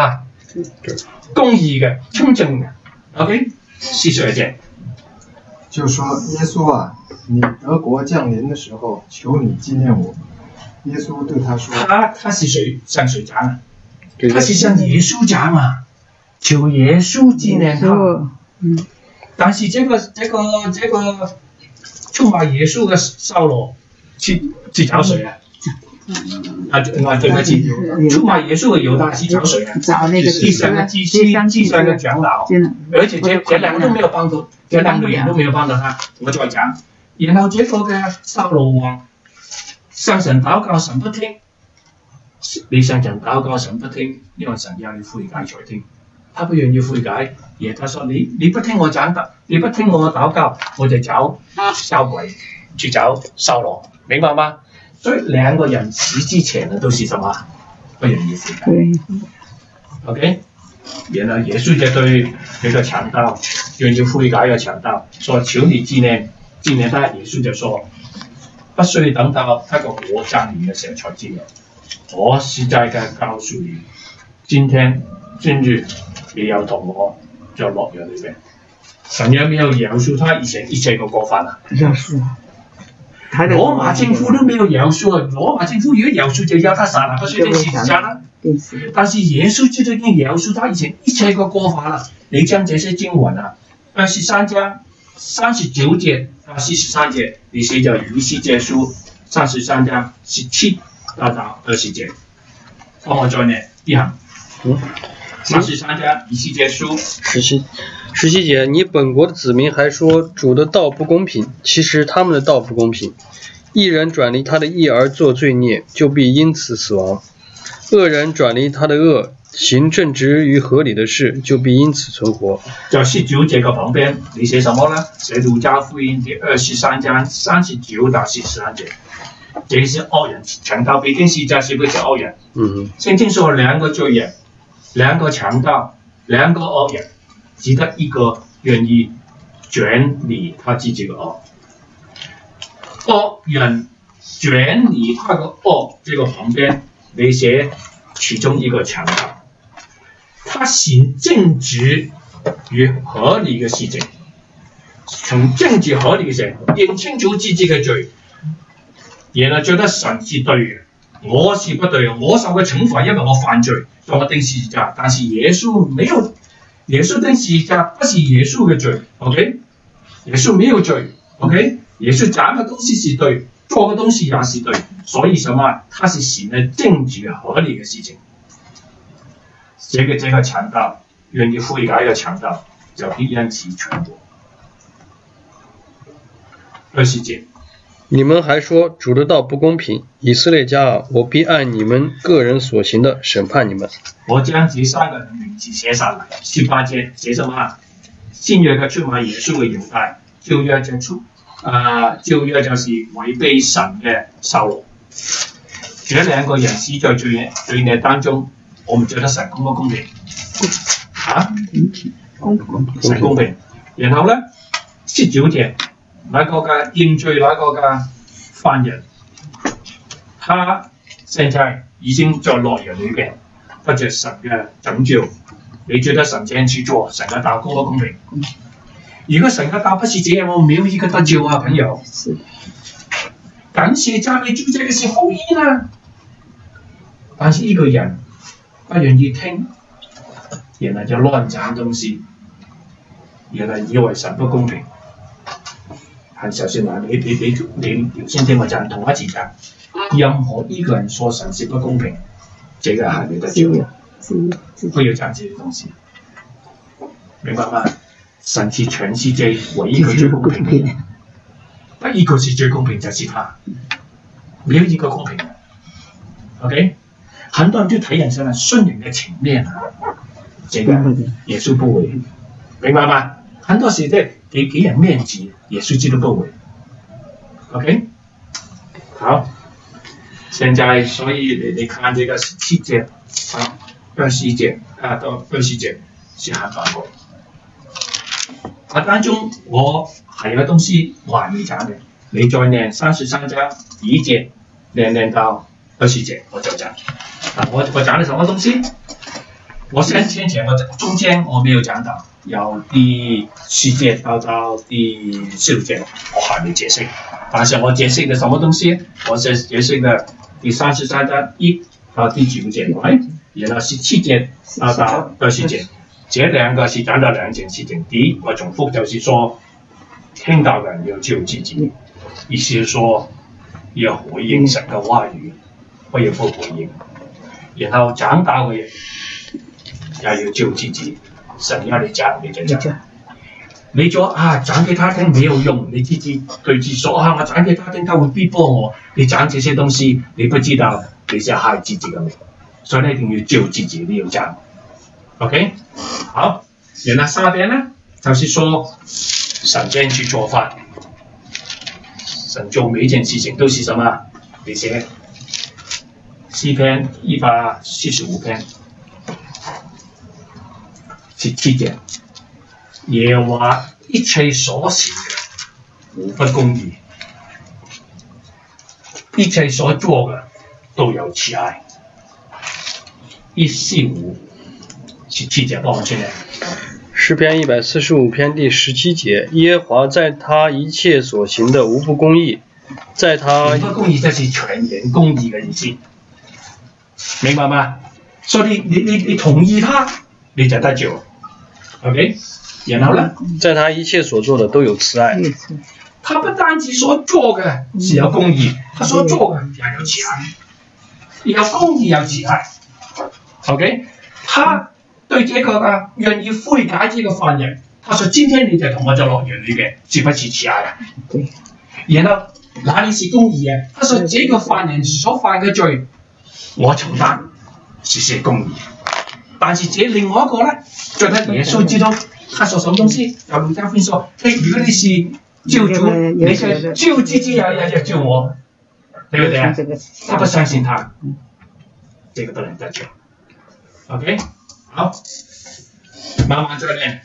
公義嘅、清正嘅。OK， 四十二節。 就說耶穌啊，你德國降臨的時候，求你紀念我。耶穌對他說： 他他是誰向誰講啊？他是向耶穌講啊，求耶穌紀念他。 嗯。 但是這個這個這個出賣耶穌嘅掃羅，去去找誰啊？啊，啊，對不起，出賣耶穌嘅猶大去找誰啊？ 找那個第三個祭司，第三個長老，而且這這兩個都沒有幫到，這兩個人都沒有幫到他。我再講，然後這個嘅掃羅王向神禱告，神不聽。你向神禱告，神不聽，因為神要你悔改才聽。他不願意悔改，而他說你你不聽我講的，你不聽我禱告，我就找小鬼去找掃羅，明白嗎？所以兩個人死之前呢，都是什麼？不願意悔改。OK， 然後耶穌就對這個強盜願意悔改嘅強盜說：求你紀念紀念他。耶穌就說：不需要等到他個火降臨嘅時候才紀念。我實在嘅告訴你，今天今日你有同我在樂園裏邊，神有沒有饒恕他以前一切個過犯啊？ 饒恕。 羅馬政府都沒有饒恕啊！羅馬政府如果饒恕就要他殺了，不需釘十字架啦。但是耶穌基督已經饒恕他以前一切個過犯了。你將這些經文啊，二十三章三十九節到四十三節，你寫咗以西結書三十三章十七到到二十節，幫我再念一行。 嗯， 三十三章以西結書十七十七節，你本國的子民還說主的道不公平，其實他們的道不公平。義人轉離他的義而作罪孽，就必因此死亡；惡人轉離他的惡，行正直與合理的事，就必因此存活。 在十九節嘅旁邊，你寫什麼呢？寫路加福音第二十三章三十九到四十三節。這是惡人，強盜被釘十字架是不是惡人？ 嗯， 聖經說兩個罪人，兩個強盜，兩個惡人，只得一個願意轉離他自己嘅惡。惡人轉離他個惡，這個旁邊你寫其中一個強盜，他行正直與合理嘅事情，從正直合理嘅事認清楚自己嘅罪，然後覺得神是對嘅，我是不對嘅，我受嘅懲罰因為我犯罪，所以我釘十字架。但是耶穌沒有，耶穌釘十字架不是耶穌嘅罪 ，OK？ 耶穌沒有罪 ，OK？ 耶穌講嘅東西是對，做嘅東西也是對，所以什麼？他是行了正直合理嘅事情。這個這個強盜願意悔改嘅強盜就必因此存活。二十節， 你們還說主的道不公平，以色列家啊，我必按你們個人所行的審判你們。 我將這三個人名字寫上來。十八節寫什麼？新約嘅出賣耶穌嘅猶大，舊約就出。啊，舊約就是違背神嘅掃羅，這兩個人死在罪罪孽當中，我們覺得神公不公平？啊？ 公平， 神公平。然後呢，十九節，那個嘅認罪那個嘅犯人，他現在已經在樂園裏邊得着神嘅拯救，你覺得神這樣去做，神嘅道公不公平？如果神嘅道不是這樣，我沒有一個得救啊，朋友。感謝讚美主，這個是福音啊！但是一個人不願意聽，然後就亂講東西，然後以為神不公平。係就算話你你你你先聽我講同一時間，任何一個人說神是不公平，這個係沒得救嘅，不要講這些東西，明白嗎？神是全世界唯一一個最公平嘅，得一個是最公平，就是他，沒有一個公平嘅。OK， 很多人都睇人生係信人嘅情面啊，這個耶穌不會，明白嗎？很多時都係給給人面子，耶穌基督不會。OK， 好，現在所以你你看這個十七節啊，二十一節啊到二十節是很反過。啊，當中我係有東西我還未講嘅，你再念三十三章一節，念念到二十節我就講。啊，我我講的什麼東西？ 我先先前我中间我没有讲到，由第四节到到第十六节我还没解释，但是我解释的什么东西？我是解释的第三十三章一到第九节，right？然后十七节到到二十节，这兩個是講到兩件事情。第一，我重複就是說，聽到人要照自己，意思是說要回應神嘅話語，不要不回應。然後長大嘅人也要照自己，神要你講你就講。你咗啊講給他聽沒有用，你自己對自己說啊，我講給他聽，他會逼迫我。你講這些東西，你不知道你是害自己嘅命，所以你一定要照自己，你要講。OK， 好，然後下邊呢，就是說神這樣去做法，神做每一件事情都是什麼？你寫詩篇一百四十五篇十七節，耶和華一切所行嘅無不公義，一切所做嘅都有慈愛。一四五。十七節幫我出嚟。 詩篇一百四十五篇第十七節，耶和華在他一切所行的無不公義，在他無不公義就是全然公義嘅意思，明白嗎？所以你你你同意他，你就得救。OK， 然後呢， 在他一切所做的都有慈愛。 他不單止所做嘅是有公義，他所做嘅也有慈愛，有公義有慈愛。OK， 他。對這個啊，願意悔改這個犯人，他說：今天你就同我就落園裏嘅，是不是慈愛啊？然後哪裏是公義啊？他說：這個犯人所犯嘅罪，我承擔，是是公義。但是這另外一個呢，覺得耶穌知道他說什麼東西，有路加福音說：嘿，如果你是救主，你是救自己也也要救我，對不對啊？他不相信他，這個不能得救。OK。好，慢慢再練。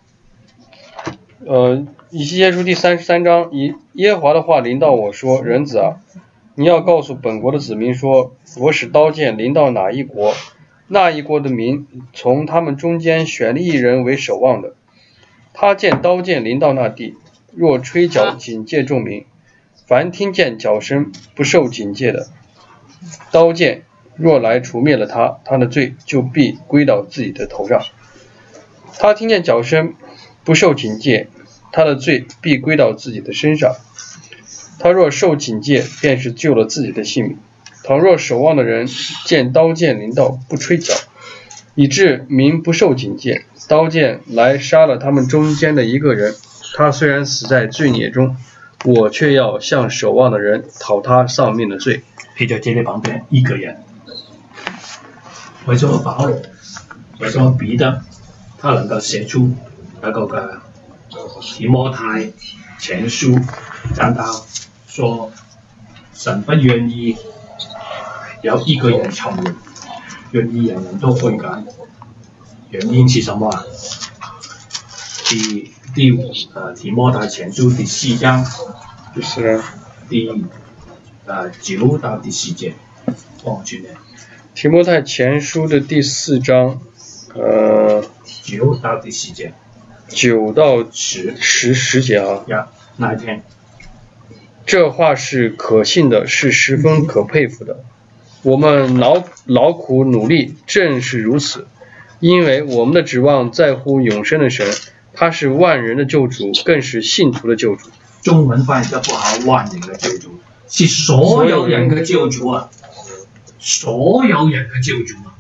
呃，以西結書第三十三章，以耶和華的話臨到我說：人子啊，你要告訴本國的子民說，我使刀劍臨到哪一國，那一國的民從他們中間選了一人為守望的。他見刀劍臨到那地，若吹角警戒眾民，凡聽見角聲不受警戒的，刀劍若來除滅了他，他的罪就必歸到自己的頭上。他聽見角聲，不受警戒，他的罪必歸到自己的身上。他若受警戒，便是救了自己的性命。倘若守望的人見刀劍臨到，不吹角，以致民不受警戒，刀劍來殺了他們中間的一個人，他雖然死在罪孽中，我卻要向守望的人討他喪命的罪。 譬如這裏旁邊一個人。為什麼保羅，為什麼彼得，他能夠寫出一個嘅提摩太前書講到，說神不願意有一個人沉淪，願意人人都悔改。原因是什麼啊？第第五呃提摩太前書第四章， 就是第呃九到第十節，幫我去念。 提摩太前書的第四章，呃， 九到第十節， 九到十十十節啊。 呀，那一天， 這話是可信的，是十分可佩服的。我們勞勞苦努力，正是如此，因為我們的指望在乎永生的神，他是萬人的救主，更是信徒的救主。 中文翻譯得不好，萬人的救主，是所有人的救主啊。所有人嘅救主啊！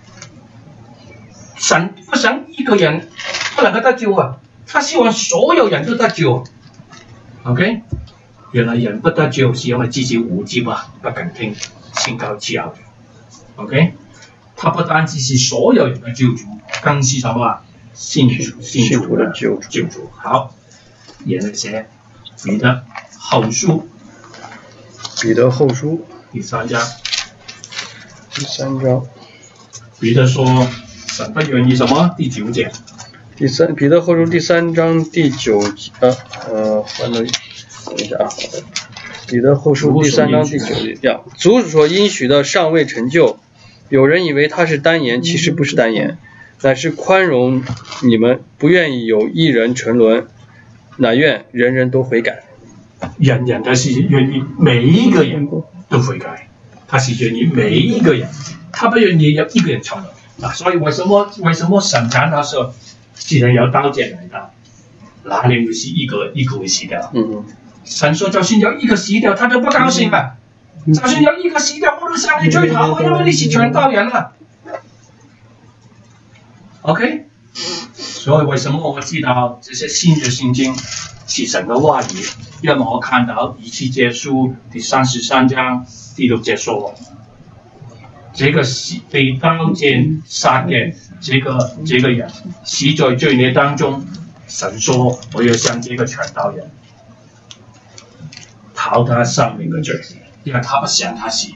神不想一個人不能夠得救啊，他希望所有人都得救。OK， 原來人不得救是因為自己無知啊，不肯聽，先搞自由。OK， 他不單止是所有人嘅救主，更是什麼？信主信主的救主。主好，然後寫彼得後書， 彼得後書第三章。 第三章， 彼得說：神不願意什麼？第九節。 第三，彼得後書第三章第九節，呃，呃，翻到，等一下啊，彼得後書第三章第九節，主所應許的尚未成就，有人以為他是單言，其實不是單言， 乃是宽容你们，不愿意有一人沉沦，乃愿人人都悔改。 人人都是愿意每一个人都悔改，他是愿意每一个人，他不愿意有一个人沉沦。啊，所以为什么为什么神讲到说，既然有刀剑来到，哪里会是一个一个会死掉？ 嗯， 神说就算有一个死掉，他都不高兴了。就算有一个死掉，我都向你追討，因為你是傳道人啦。OK， 所以為什麼我知道這些新約聖經是神嘅話語？因為我看到以西結書第三十三章第六節說，這個被刀劍殺嘅這個這個人死在罪孽當中，神說我要向這個傳道人討他生命嘅罪。因為他不想他死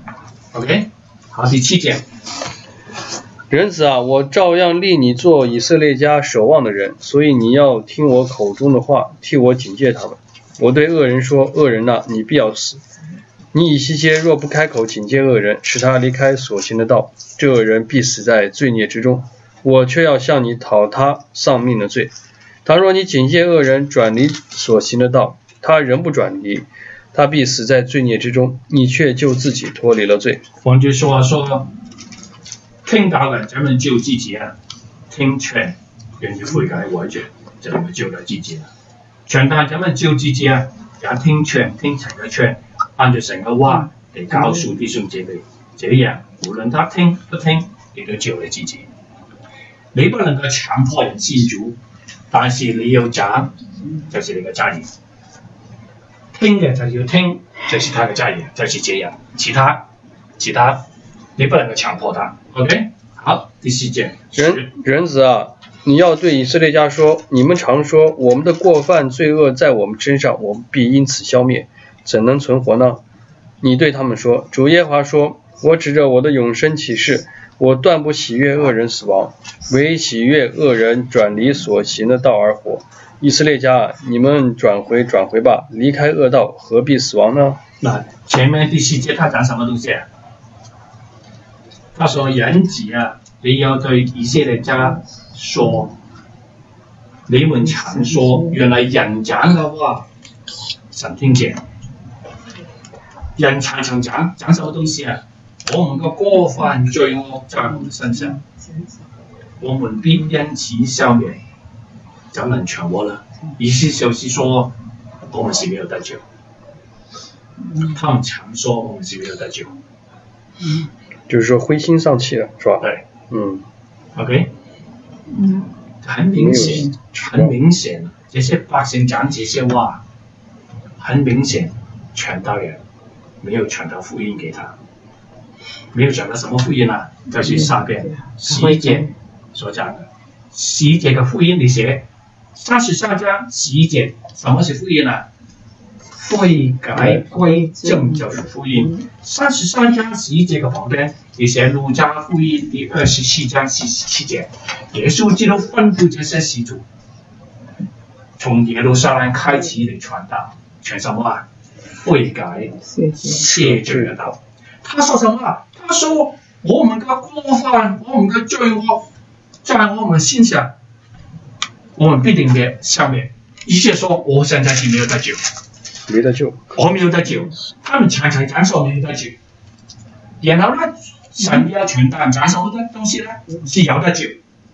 ，OK， 好，第七節。 人子啊，我照样立你做以色列家守望的人，所以你要听我口中的话，替我警戒他们。我对恶人说：恶人啊，你必要死。你以西结若不开口警戒恶人，使他离开所行的道，这恶人必死在罪孽之中。我却要向你讨他丧命的罪。倘若你警戒恶人转离所行的道，他仍不转离，他必死在罪孽之中，你却救自己脱离了罪。 換句說話說，聽道嘅咱們救自己啊，聽勸願意悔改改罪，就能夠救到自己啦。傳道咱們救自己啊，也聽勸聽神嘅勸，按照神嘅話嚟告訴弟兄姐妹，這樣無論他聽不聽，你都救了自己。你不能夠強迫人信主，但是你要講，就是你嘅責任。聽嘅就要聽，就是他嘅責任，就是這樣。其他其他你不能夠強迫他。OK， 好，第四節。 人人子啊，你要對以色列家說：你們常說我們的過犯罪惡在我們身上，我們必因此消滅，怎能存活呢？你對他們說：主耶和華說，我指着我的永生起誓，我斷不喜悅惡人死亡，唯喜悅惡人轉離所行的道而活。以色列家啊，你們轉回轉回吧，離開惡道，何必死亡呢？ 那前面第四節他講什麼東西啊？他說人子啊，你要對以色列家說，你們常說，原來人講的話，神聽見。人常常講講什麼東西啊？我們的過犯罪惡在我們身上，我們必因此消滅。怎能存活呢？意思就是說，我們是沒有得救。他們常說我們是沒有得救， 就是說灰心喪氣了，是吧？ 對， 嗯 ，OK， 嗯， 很明顯，很明顯，這些百姓講這些話，很明顯，傳道人沒有傳到福音給他，沒有傳到什麼福音啊？就是上邊十一節所講的，十一節嘅福音你寫。三十三章十一節，什麼是福音啊？悔改歸正就是福音。三十三章十一節嘅旁邊，你寫路加福音第二十七章四十七節，耶穌基督吩咐這些使徒，從耶路撒冷開始嚟傳道，傳什麼啊？悔改赦罪嘅道。他說什麼啊？他說我們嘅過犯，我們嘅罪惡，在我們身上。我們必定嘅消滅，意思係說，我現在是沒有得救， 沒得救， 我沒有得救。他們常常講說沒有得救，然後呢，神要傳道講什麼的東西呢？是有得救，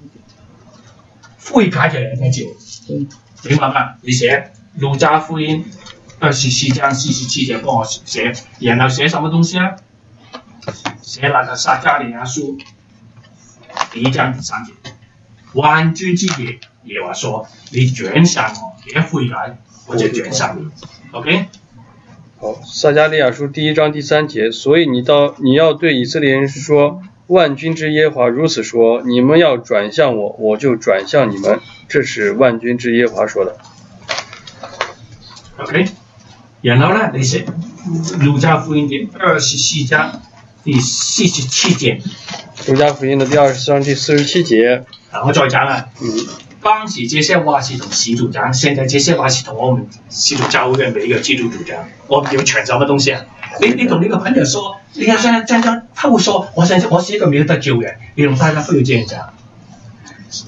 悔改就有得救。明白嗎？你寫路加福音二十四章四十七節幫我寫，然後寫什麼東西啊？寫那個撒迦利亞書第一章第三節，萬軍之耶。耶和華說：你轉向我，別悔改，我就轉向你。OK。 好，撒迦利亞書第一章第三節，所以你到你要對以色列人說：萬軍之耶和華如此說，你們要轉向我，我就轉向你們。這是萬軍之耶和華說的。 OK。然後呢，你寫路加福音第二十四章第四十七節。 路加福音的第二十四章第四十七節。 啊，我再講啦。 嗯。 當時這些話是同使徒講，現在這些話是同我們使徒教會嘅每一個基督徒講。我們要傳什麼東西啊？你你同你個朋友說，你要這樣這樣，他會說：我現在我是一個沒有得救嘅。你同大家不要這樣講。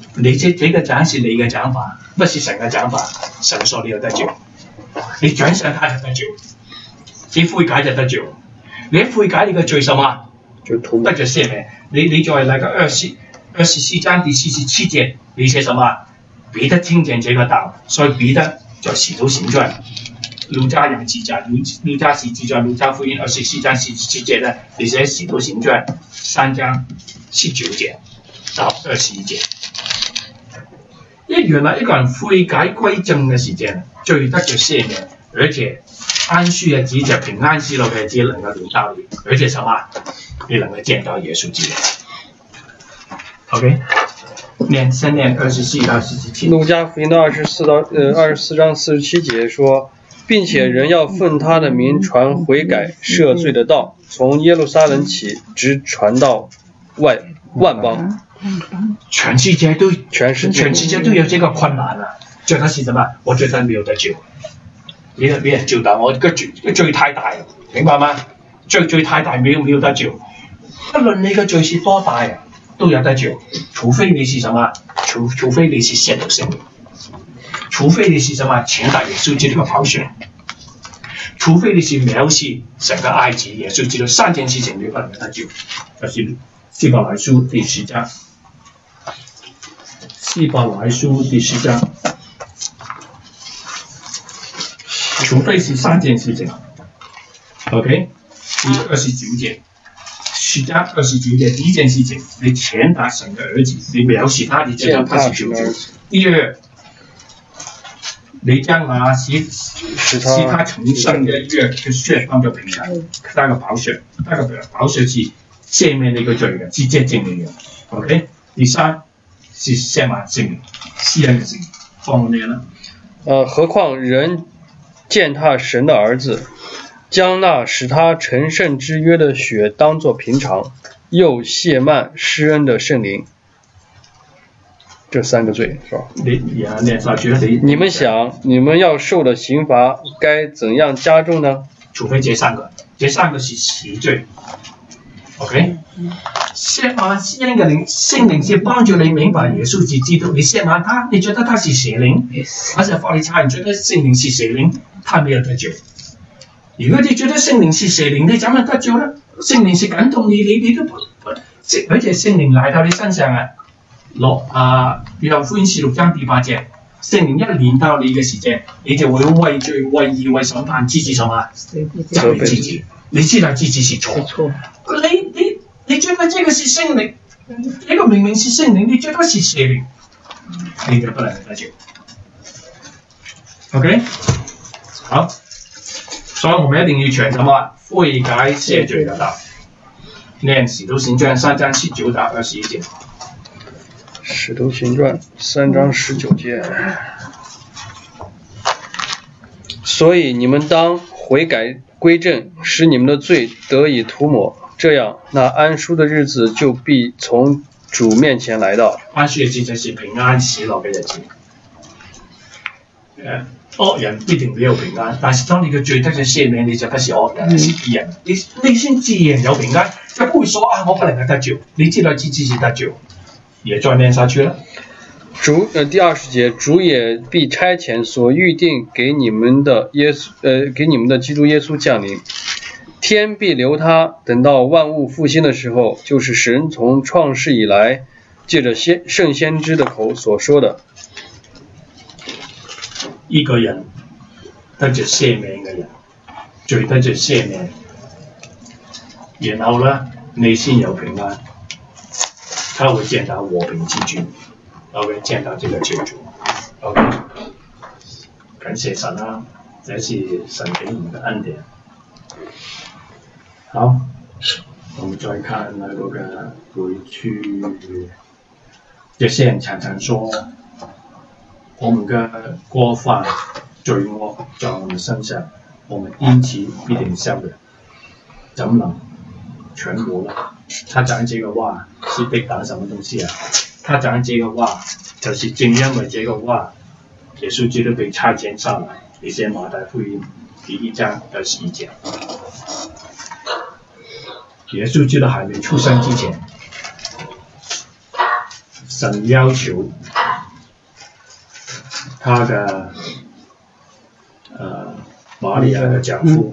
你这这个讲是你嘅講法，不是神嘅講法。神說你有得救，你轉向他就得救，你悔改就得救。你一悔改，你嘅罪什麼？ 就塗得着赦免。你你在那個二十二十四章第四十七節，你寫什麼？彼得聽見這個道，所以彼得在使徒行傳。路加有記載，路路加是記載路加福音二十四章四十七節的，你寫使徒行傳三章十九節到二十一節。一原來一個人悔改歸正嘅時間，罪得着赦免，而且安息日子就平安喜樂嘅日子能夠領到你，而且什麼？你能夠見到耶穌基督。OK， 念先念二十四到四十七。 路加福音的二十四到呃二十四章四十七节说，并且人要奉他的名传悔改赦罪的道，从耶路撒冷起，直传到外万邦。 全世界都全世界全世界都有這個困難啊！最緊是什麼？我最緊沒有得救，你俾人照到我個罪個罪太大，明白嗎？罪罪太大，沒有沒有得救。不論你個罪是多大啊，都有得救，除非你是什麼？除除非你是褻瀆聖靈，除非你是什麼？踐踏耶穌基督嘅寶血，除非你是藐視神嘅愛子耶穌基督，三件事情你不能得救。就是希伯來書第十章。希伯來書第十章，除非是三件事情 ，OK， 第二十九節，十章二十九節，第一件事情，你踐踏神嘅兒子，你藐視他，你知道他是救主。第二，你將那使使他重生嘅約嘅血當作平安，他嘅寶血，他嘅寶血是赦免你嘅罪嘅，直接證明嘅 ，OK。第三。是什麼聖靈？私人嘅聖靈，放你啦。 呃，何況人踐踏神的兒子，將那使他成聖之約的血當作平常，又褻慢施恩的聖靈，這三個罪是吧？ 你呀，念下去你你們想，你們要受的刑罰該怎樣加重呢？ 除非這三個，這三個是死罪。OK， 褻慢施恩嘅靈，聖靈是幫助你明白耶穌是基督。你褻慢他，你覺得他是邪靈，而且法利賽人覺得聖靈是邪靈，他沒有得救。如果你覺得聖靈是邪靈，你怎麼得救呢？聖靈是感動你，你你都不，而且聖靈來到你身上啊，落啊，約翰福音十六章第八節，聖靈一臨到你嘅時間，你就會為罪、為義、為審判，自己什麼？責備自己。你知道自己是錯，你你你覺得這個是聖靈，這個明明是聖靈，你覺得是邪靈，你就不能得救。OK， 好，所以我們一定要傳什麼？悔改赦罪的道。念使徒行傳三章十九到二十一節。 使徒行傳三章十九節。所以你們當悔改歸正，使你們的罪得以塗抹，這樣那安舒的日子就必從主面前來到。 安舒嘅日子是平安喜樂嘅日子。誒，惡人必定沒有平安，但是當你嘅罪得咗赦免，你就不是惡人，是義人。你你先自然有平安，就不會說啊，我不能夠得救。你知道自己是得救，也再念下去啦。 主呃第二十節，主也必差遣所預定給你們的耶穌呃給你們的基督耶穌降臨，天必留他，等到萬物復興的時候，就是神從創世以來借着先聖先知的口所說的。 一個人得着赦免嘅人，罪得着赦免，然後呢，你先有平安，他會見到和平之主。OK， 見到這個救主 ，OK， 感謝神啦，這是神給我們的恩典。好，我們再看那個嘅回去，這些人常常說，我們嘅過犯罪惡在我們身上，我們因此必定受嘅，怎能全無呢？他講這個話是抵擋什麼東西啊？他講這個話，就是正因為這個話，耶穌基督被差遣上來。你寫馬太福音第一章二十一節，耶穌基督還沒出生之前， 神要求他的呃玛利亚的丈夫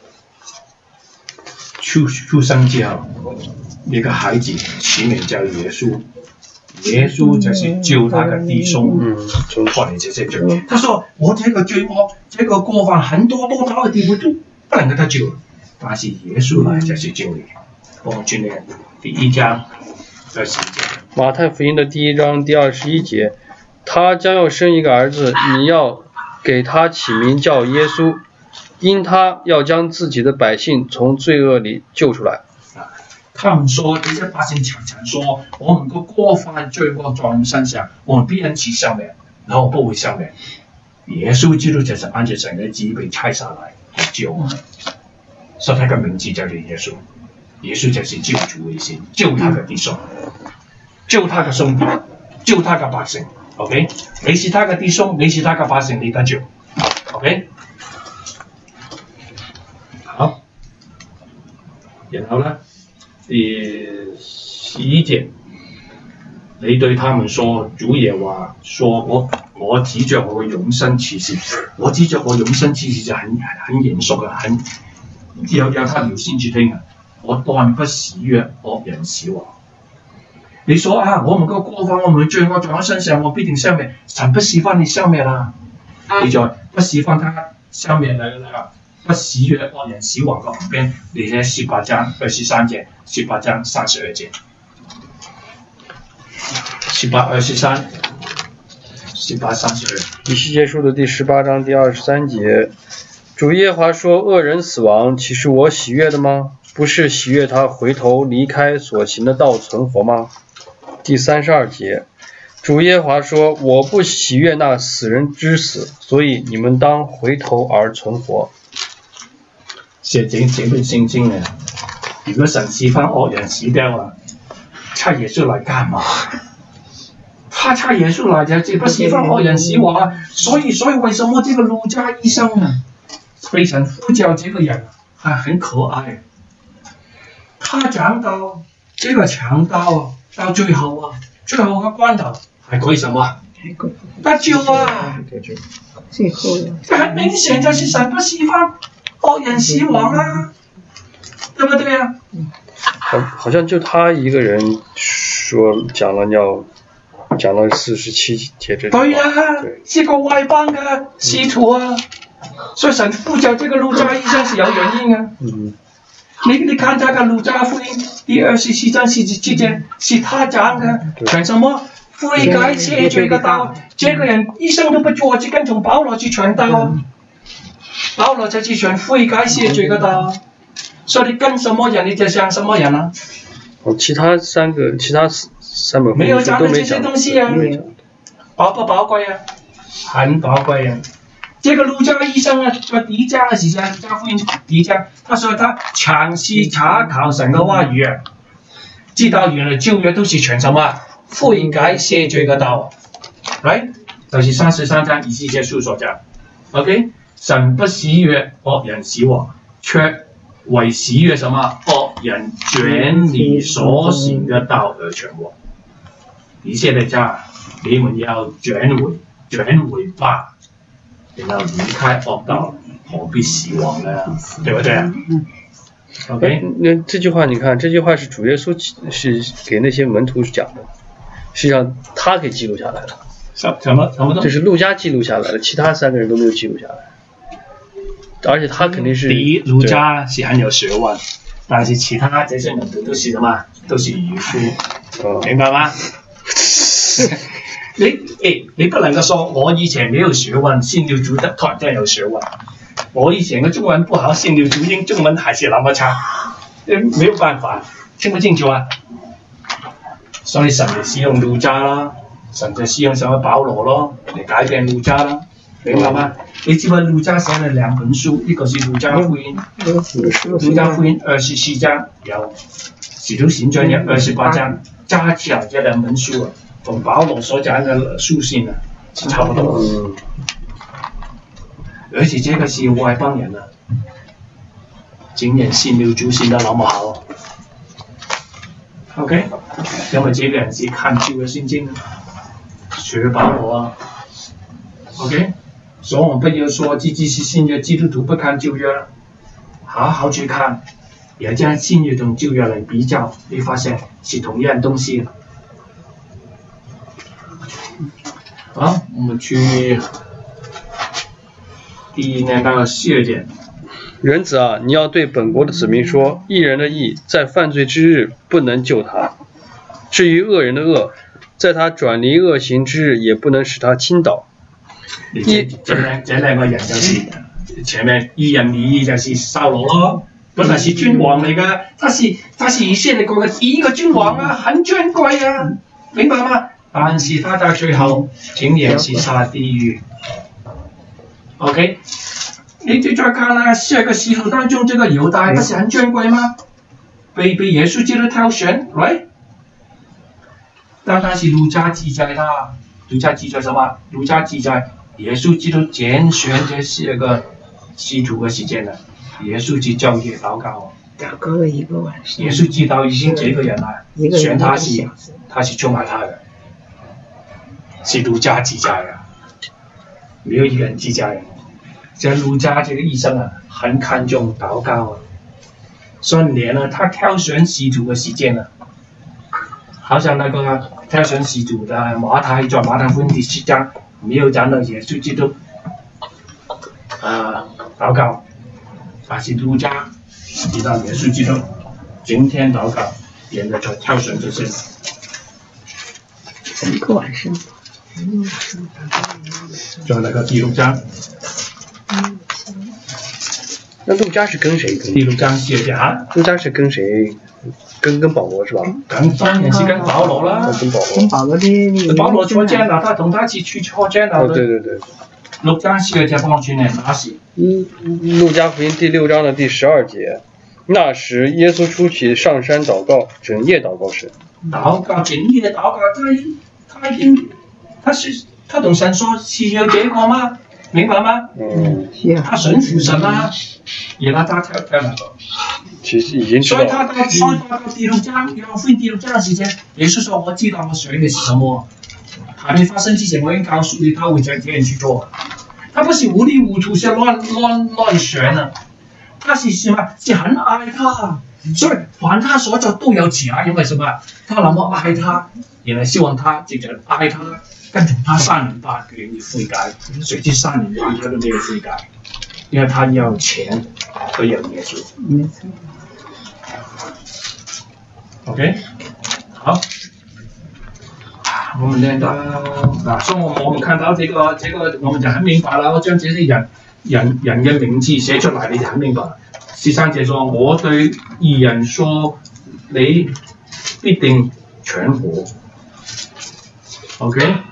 出出生之后，一个孩子起名叫耶稣。耶稣就是救他的弟兄脱离这些罪。他说：“我这个罪恶，这个过犯很多多到的地步都不能够得救，但是耶稣来就是救你。”我今年第一章二十节。 马太福音的第一章第二十一节，他将要生一个儿子，你要给他起名叫耶稣，因他要将自己的百姓从罪恶里救出来。 他们说，这些百姓常常说，我们的过犯罪恶在我们身上，我们必然去消灭，然后不会消灭。耶稣基督就是按照神的旨意被拆下来救我们，所以他的名字叫做耶稣。耶稣就是救主的意思，救他的弟兄，救他的兄弟，救他的百姓。OK， 你是他的弟兄，你是他的百姓，你得救。OK， 好，然後呢，第十一節，你對他們說，主耶和華說我我指着我嘅永生啟示，我指着我永生啟示就很很嚴肅嘅，很有有他條先至聽啊！我斷不喜悅惡人死亡。你說啊，我們個過犯，我們罪惡在我身上，我必定消滅。神不喜歡你消滅啦，你就不喜歡他消滅了啦。不喜悅惡人死亡嘅旁邊，你喺十八章二十三節，十八章三十二節，十八二十三，十八三十二。 以西結書的第十八章第二十三節，主耶和華說：惡人死亡，豈是我喜悅的嗎？不是喜悅他回頭離開所行的道存活嗎？第三十二節，主耶和華說：我不喜悅那死人之死，所以你們當回頭而存活。 寫整整本聖經啊！如果神喜歡惡人死掉啊，差耶穌來幹嘛？他差耶穌來就不喜歡惡人死亡啊！所以所以為什麼這個路加醫生啊，非常呼叫這個人啊，很可愛。他講到這個強盜啊，到最後啊，最後嘅關頭係佢什麼？得救啊！ 最後了， 這很明顯就是神不喜歡惡人死亡啊，對不對啊？ 好，好像就他一個人說講了要講了四十七節這。 對啊，是個外邦嘅使徒啊，所以神呼叫這個路加醫生是有原因啊。 嗯。 你你看這個路加福音第二十四章四十七節，是他講的，傳什麼悔改赦罪嘅道。這個人一生都不做，只跟從保羅去傳道啊。保羅就去傳悔改赦罪嘅道，所以你跟什麼人你就像什麼人啊。 哦，其他三個，其他三本沒有講的這些東西啊，寶不寶貴啊？很寶貴啊！這個路加醫生啊，在第一章嘅時候，路加福音第一章，他說他長期查考神嘅話語啊，知道原來舊約都是傳什麼悔改赦罪嘅道 ，right？就是三十三章以西結書所講 ，OK？ 神不喜悅惡人死亡，卻為喜悅什麼惡人轉離所行嘅道而存活。以色列家，你們要轉回，轉回吧。然後離開惡道，何必死亡呢？對不對啊 ？OK， 那這句話你看，這句話是主耶穌是給那些門徒講的，實際上他給記錄下來了。 什什麼什麼？ 這是路加記錄下來的，其他三個人都沒有記錄下來。而且他肯定是。 第一，路加是很有學問，但是其他這些門徒都是什麼？都是漁夫，哦、明白嗎？你誒，你不能夠說我以前沒有學問，信了主的突然有學問。我以前嘅中文不好，信了主英中文還是那麼差，沒有辦法，聽不清楚啊。所以神就使用路加啦，神就使用什麼保羅咯，嚟改變路加啦，明白嗎？你知唔知路加寫了兩本書，一個是路加福音，路加福音二十四章有使徒行傳有二十八章，加起來這兩本書啊。同保羅所講嘅書信啊，是差不多。嗯、而且這個是外邦人啊，竟然信了主信得那麼好。 OK， 因為這個人是看舊嘅聖經，學保羅啊。OK， 所以我們不要說自己是新約基督徒不看舊約，好好去看，也將新約同舊約來比較，你發現是同樣東西。好，我們去第那個十二節。 人子啊，你要對本國的子民說，義人的義在犯罪之日不能救他，至於惡人的惡，在他轉離惡行之日也不能使他傾倒。 這這兩這兩個人就是前面義人義就是掃羅咯，本來是君王嚟㗎，他是他是以色列國嘅第一個君王啊，很尊貴啊，明白嗎？但是他到最後竟然是下地獄。OK。你就再看啦，十二個使徒當中，這個猶大不是很尊貴嗎？被被耶穌基督挑選，喂？但但是路加記載他，路加記載什麼？路加記載耶穌基督揀選這十二個使徒嘅時間啦，耶穌去晝夜禱告， 禱告了一個晚上。 耶穌知道已經這個人啦，選他是他是出賣他嘅，是路加記載嘅，沒有一個人記載。這路加這個醫生啊，很看重禱告啊，所以連呢，他挑選使徒嘅時間啊，好像那個挑選使徒的馬太在馬太福音第七章沒有講到耶穌基督啊禱告，但是路加提到耶穌基督今天禱告，連着就挑選這些。 一個晚上。 就那個第六章。 那路加是跟誰跟？ 第六章寫嘅啊？ 路加是跟誰？跟跟保羅是吧？ 跟當然是跟保羅啦。 跟保羅。 跟保羅啲。 保羅坐監啦，他同他一起去坐監啦。 哦，對對對。 六章寫嘅幫助呢，那時。 嗯，路加福音第六章的第十二節，那時耶穌出去上山禱告，整夜禱告時。 禱告整夜禱告，他他已經，他是他同神說是有這個嗎？明白嗎？ 嗯， 他順服神啦，然後他跳跳那個。 其實已經知道。 所以他到所以他到第六章，約翰福音第六章嘅時間，耶穌說：我知道我選嘅是什麼，還沒發生之前，我已經告訴你，他會這樣去做。他不是糊裡糊塗，是亂亂亂選啊！他是什麼？是很愛他，所以凡他所做都有慈愛，因為什麼？他那麼愛他，然後希望他藉着愛他。跟從他三年半佢願意悔改，誰知三年半他都沒有悔改，因為他要錢，佢要耶穌。 沒錯。 OK， 好，我們練到啊，所以我我們看到這個這個，我們就很明白啦。我將這些人人人嘅名字寫出嚟，你就很明白。十三節說：我對義人說，你必定存活。OK。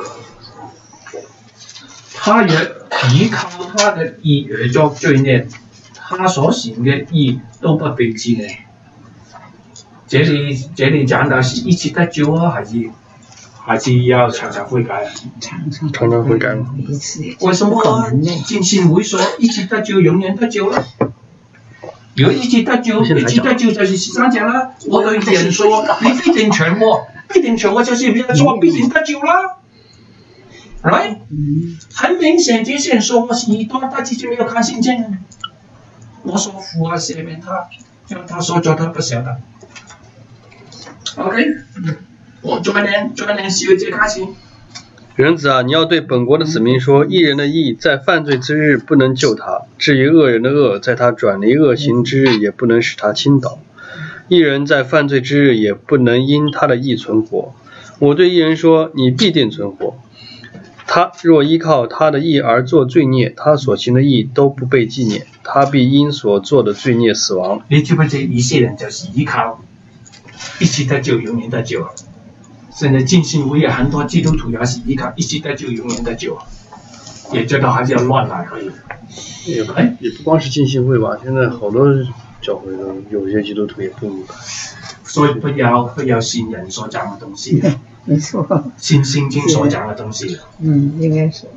他若倚靠他的義而作罪孽，他所行嘅義都不被紀念。這裡這裡講的是一次得救啊，還是還是要常常悔改？ 常常常常悔改。 為什麼浸信會說一次得救永遠得救了？如果一次得救，一次得救就是十三節啦。我對人說，你必定存活，必定存活就是不要說必定得救啦。Right？很明顯，這些人說我是異端，他自己沒有看聖經。我說父啊，赦免他，因為他所做他不曉得。OK， 我再念再念十二節開始。 人子啊，你要對本國的子民說：義人的義在犯罪之日不能救他，至於惡人的惡，在他轉離惡行之日也不能使他傾倒。義人在犯罪之日也不能因他的義存活。我對義人說：你必定存活。他若依靠他的義而做罪孽，他所行的義都不被紀念，他必因所做的罪孽死亡。 你知不知以色列人就是依靠一次得救永遠得救？現在浸信會有很多基督徒也是依靠一次得救永遠得救，也知道還是要亂來可以。 也不也不光是浸信會吧，現在好多教會都有些基督徒也不明白。 所以不要不要信人所講嘅東西。 沒錯， 信聖經所講嘅東西。 嗯，應該是。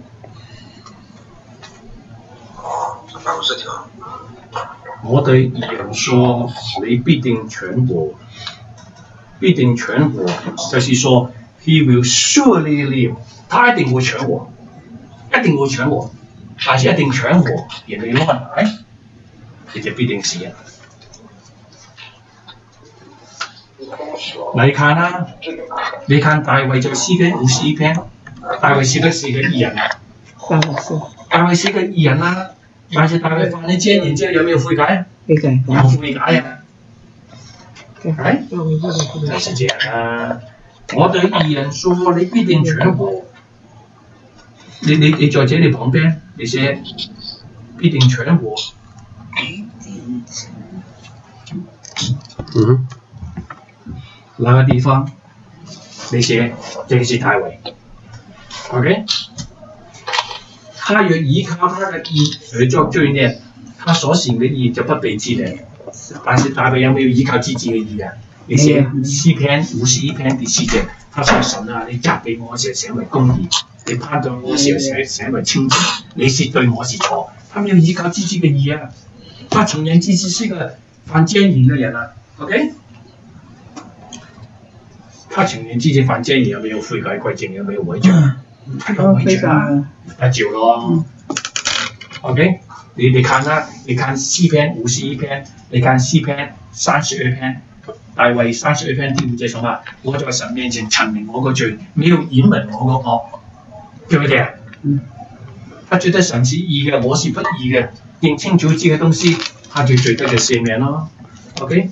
我對義人說，你必定存活。 必定存活，就是說 He will surely live， 他一定會存活，一定會存活，但是一定存活也沒亂來，你就必定死人。你看啦，你看大衛在詩篇五十一篇，大衛是不是個義人啊？ 大衛是。 大衛是個義人啦，但是大衛犯了奸淫之後有沒有悔改？ 悔改。 有悔改啊！哎， 大衛這個就是這樣啊！我對義人說：你必定存活。你你你在這裡旁邊，你寫必定存活。 嗯。 那個地方，你寫這個是大衛 ，OK？ 他若依靠他的義而作罪孽，他所行的義就不被紀念。但是大衛有沒有依靠自己的義啊？你寫詩篇五十一篇第四節，他說神啊，你責備我時寫為公義，你判斷我時寫寫為清正，你是對我是錯。他沒有依靠自己的義啊，他承認自己是個犯奸淫的人啊 ，OK？ 他承認自己犯奸淫，有沒有悔改歸正？有沒有違罪？他有違罪啊，得救咯。OK， 你你看啦，你看詩篇五十一篇，你看詩篇三十二篇，大衛三十二篇第五節什麼？我在神面前陳明我個罪，沒有隱瞞我個惡，對不對啊？嗯。他覺得神是義嘅，我是不義嘅，認清楚這個東西，他就罪得就赦免咯。OK。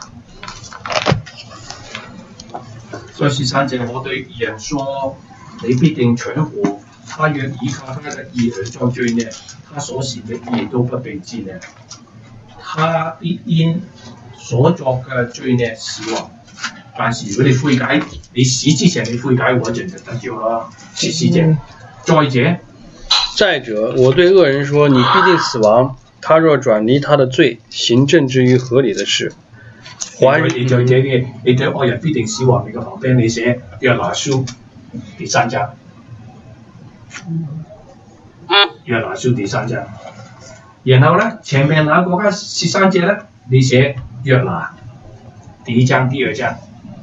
所以十三節，我對義人說：你必定存活。他若依靠他的義而作罪孽，他所行的義都不被紀念。他必因所作嘅罪孽死亡。但是如果你悔改，你死之前你悔改，我就得救啦。十四節，再者， 再者，我對惡人說：你必定死亡。他若轉離他的罪，行正直於合理的事。 還你在這裡，你對惡人必定死亡。你個旁邊你寫約拿書第三章，約拿書第三章。然後呢，前面那個嘅十三節呢，你寫約拿第一章、第二章。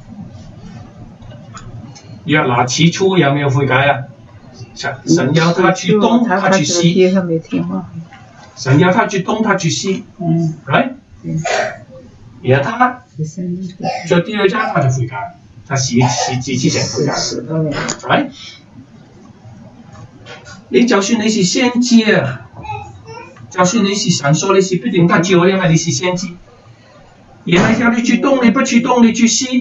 約拿起初有沒有悔改啊？神要他去東，他去西。神要他去東，他去西。嗯。right？然後他在第二章他就悔改，他死死之前悔改。right？你就算你是先知啊，就算你是神說你是必定得救的，因為你是先知。然後叫你去東，你不去東，你去西，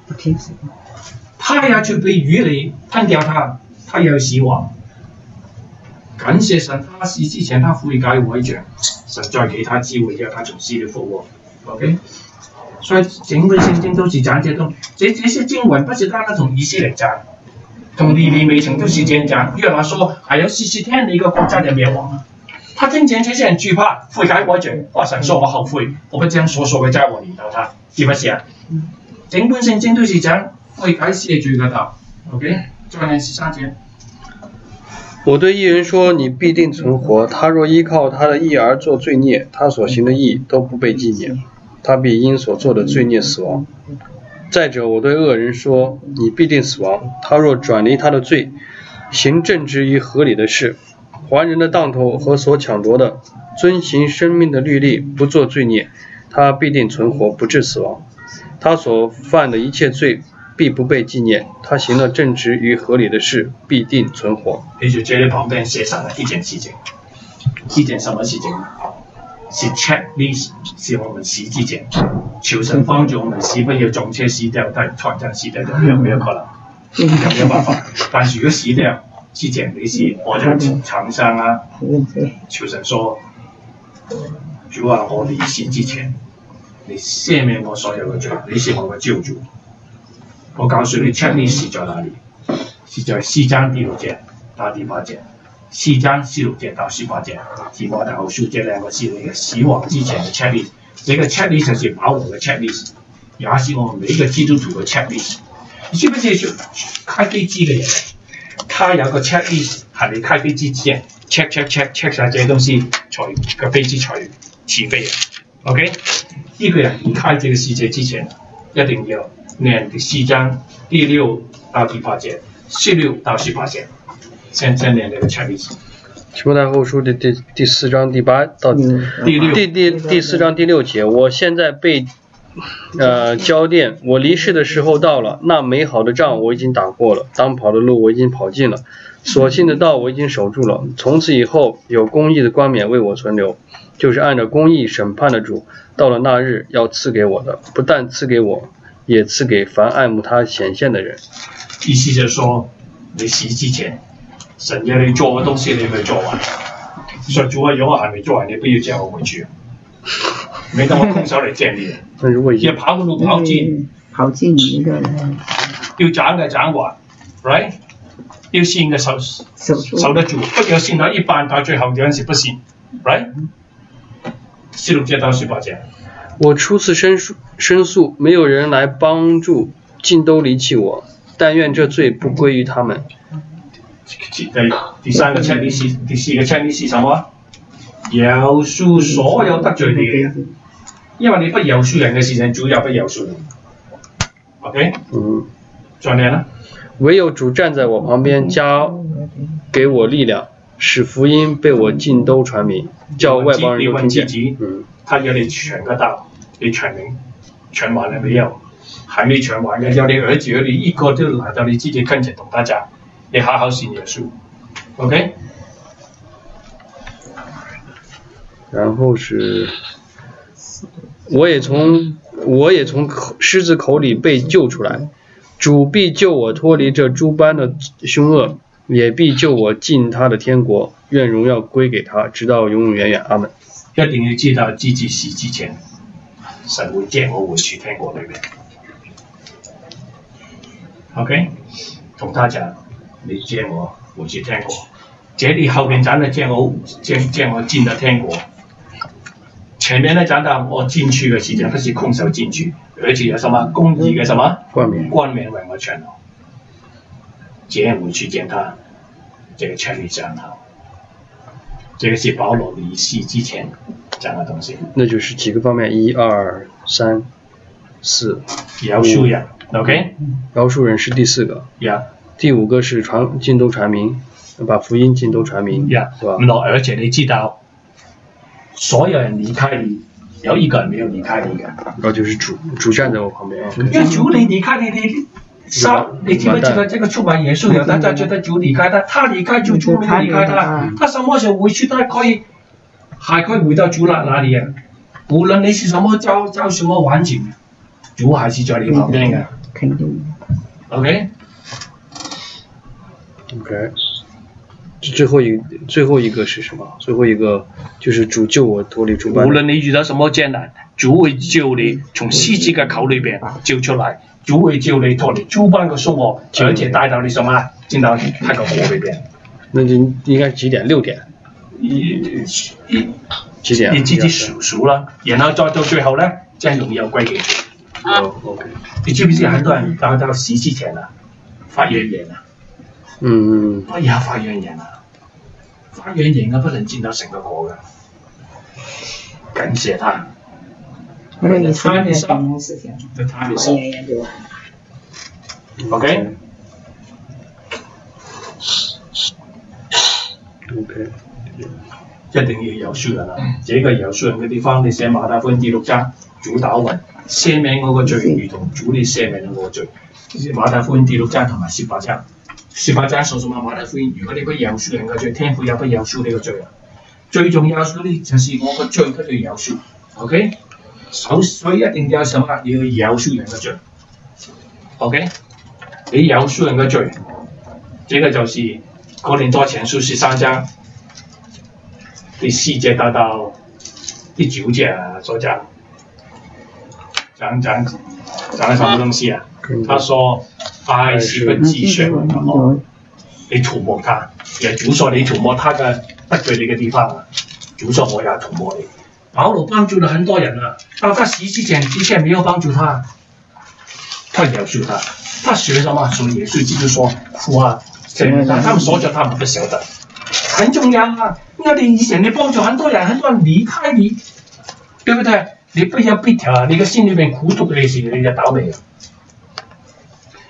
他也就被魚嚟吞掉他，他也要死亡。感謝神，他死之前他悔改悔罪，神再給他機會，讓他從死裡復活。OK， 所以整本聖經都是講這種，這這些經文不是單單從以色列講，從尼尼微城都是這樣講。約拿說，還有四十天，你個國家就滅亡。他聽見這些人懼怕，悔改悔罪，話神說我後悔，我不將所說嘅災禍臨到他，是不是啊？整本聖經都是講悔改赦罪嘅道。OK， 再念十三節。 我對義人說：你必定存活。他若依靠他的義而作罪孽，他所行的義都不被紀念，他必因所做的罪孽死亡。再者，我對惡人說：你必定死亡。他若轉離他的罪，行正直與合理的事，還人的當頭和所搶奪的，遵行生命的律例，不做罪孽，他必定存活，不致死亡。他所犯的一切罪必不被紀念，他行了正直與合理的事，必定存活。 你就這裡旁邊寫上了一件事情，一件什麼事情？是 checklist， 是我們死之前，求神幫助我們死不要撞車死掉，但係突然死掉就沒有沒有可能，有沒有辦法？但是如果死掉之前你是我在長生啊，求神說，主啊，我離死之前，你赦免我所有嘅罪，你是我嘅救主。我告訴你 checklist 在哪裡？是在四章第六節到第八節，四章十六節到十八節，提摩太後書這兩個是你嘅死亡之前嘅 checklist。這個 checklist 就是保羅嘅 checklist，也是我們每一個基督徒嘅 checklist。你知唔知開飛機嘅人，他有個 checklist 係你開飛機之前 check check check check 晒這些東西，才個飛機才起飛。OK， 呢個人離開這個世界之前，一定要念第四章第六到第八节，十六到十八节，先先念这个前例子。 提摩太后书的第第四章第八到第六第第第四章第六节，我现在被呃交奠，我离世的时候到了，那美好的仗我已经打过了，当跑的路我已经跑尽了，所信的道我已经守住了，从此以后有公义的冠冕为我存留，就是按照公义审判的主，到了那日要赐给我的，不但赐给我，也赐给凡爱慕他显现的人。 意思就是说，你死之前，神要你做的东西你没做完，所以主啊，如果还没做完，你不要叫我回去，没等我空手嚟见你。 那如果已要跑嘅路跑盡， 嗯跑進一個人要斬嘅斬完 ，right？要信嘅守守住守得住，不要信到一半，到最後有陣時不信 ，right？十六節到十八節， 我初次申訴，申訴沒有人來幫助，盡都離棄我，但願這罪不歸於他們。 第第三個真理是第四個真理是什麼？饒恕所有得罪你嘅人，因為你不饒恕人嘅事情，主也不饒恕你。OK？ 嗯， 再念啦。 唯有主站在我旁邊，加給我力量，使福音被我盡都傳明，叫外邦人都聽見。嗯， 他要你傳個道，你傳明，傳完了沒有？還沒傳完嘅，要你兒子兒女一個都來到你自己跟前同他講，你好好信耶穌。OK？ 然後是，我也從我也從獅子口裡被救出來，主必救我脫離這諸般的兇惡，也必救我進他的天國，願榮耀歸給他，直到永永遠遠。阿門。 一定要知道自己死之前，神會接我回去天國裏面。OK？同他講，你接我回去天國，這裡後面講的接我接接我進到天國。前面呢講到我進去嘅事情，不是空手進去，而且有什麼公義嘅什麼冠冕， 冠冕為我傳留，接回去見他，這個權利是很好。這個是保羅離世之前講嘅東西。 那就是幾個方面，一二三四。 饒恕人 ，OK？ 饒恕人是第四個。 呀、yeah. 第五個是傳盡都傳明，把福音盡都傳明。 呀、yeah. ，係吧？而且你知道。所有人離開你，有一個人沒有離開你嘅。 哦，就是主，主站在我旁邊。 因為主你離開你，你殺，你知不知道這個出賣耶穌有大家覺得主離開他，他離開就主沒有離開他，他什麼時候回去都可以，還可以回到主那那裡啊。無論你是什麼遭遭什麼環境，主還是在你旁邊嘅。 肯定。 OK。 OK。最後一最後一個是什麼？最後一個就是主救我脫離諸般。 無論你遇到什麼艱難，主會救你從獅子嘅口裏邊救出來，主會救你脫離諸般嘅兇惡，而且帶到你什麼？進到他個國裏邊。 那就應該幾點？六點。 一一幾點？ 你自己數數啦，然後再到最後咧，將榮耀歸給你。 哦 ，OK。 你知唔知很多人到到死之前啊，發怨言啊？ 嗯。 哎呀，發怨言啊！發怨言啊，不能見到成個國嘅。感謝他。 我哋參與什麼事情？ 對他嘅事。OK。 OK。 一定要饒恕人啊！這個饒恕人嘅地方，你寫馬太福音第六章，主禱文，赦免我個罪，如同主你赦免咗我個罪。馬太福音第六章同埋十八章。十八章說什麼？馬太福音，如果你不饒恕人嘅罪，天父也不饒恕你嘅罪啊！最重要嘅呢，就是我個罪不要饒恕 ，OK？所所以一定要什麼？要饒恕人嘅罪 ，OK？你饒恕人嘅罪，這個就是哥林多前書十三章第四節到到第九節啊所講，講講講了什麼東西啊？他說。愛是不自賞嘅，你塗抹他，也主說你塗抹他嘅得罪你嘅地方啊，主說我也塗抹你。保羅幫助了很多人啊，到他死之前，之前沒有幫助他，他饒恕他，他學什麼？學耶穌基督說父啊，但他們說着他們不曉得，很重要啊！因為你以前你幫助很多人，很多人離開你，對不對？你不要逼條，你嘅心裏面苦毒嘅事，你就倒霉啊！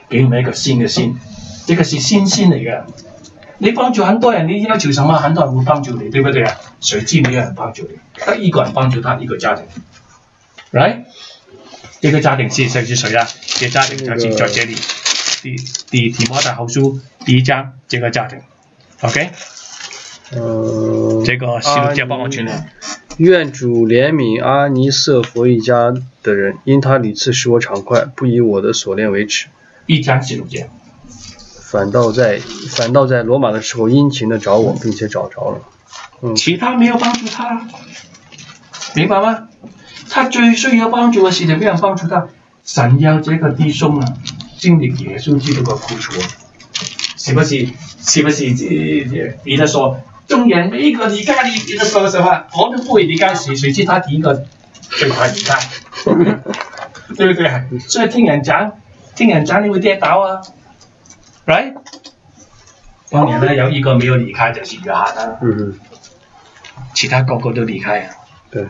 给你们一个新的心，这个是新心嚟嘅。你幫助很多人，你要求什麼，很多人會幫助你，對不對啊？誰知沒有人幫助你？得一個人幫助他一個家庭 ，right？ 這個家庭是誰是誰啊？這個家庭就是在這裡，第第提摩太後書第一章這個家庭 ，OK？ 呃， 這個十六節幫我傳啊。 願主憐憫阿尼色弗一家的人，因他屢次使我暢快，不以我的所戀為恥。 一章十六節。 反倒在反倒在羅馬的時候殷勤的找我，並且找着了。嗯， 其他沒有幫助他，明白嗎？他最需要幫助嘅事就沒有人幫助他。神要這個弟兄啊，經歷耶穌基督嘅苦楚，是不是？是不是？彼得說，眾人每一個離開你，彼得說什麼？我都不會離開誰，誰知他第一個最快離開，對不對？所以聽人講，聽人講你會跌倒啊。right？ 當年咧有一個沒有離開就是約翰啦， 嗯， 其他個個都離開啊。 對。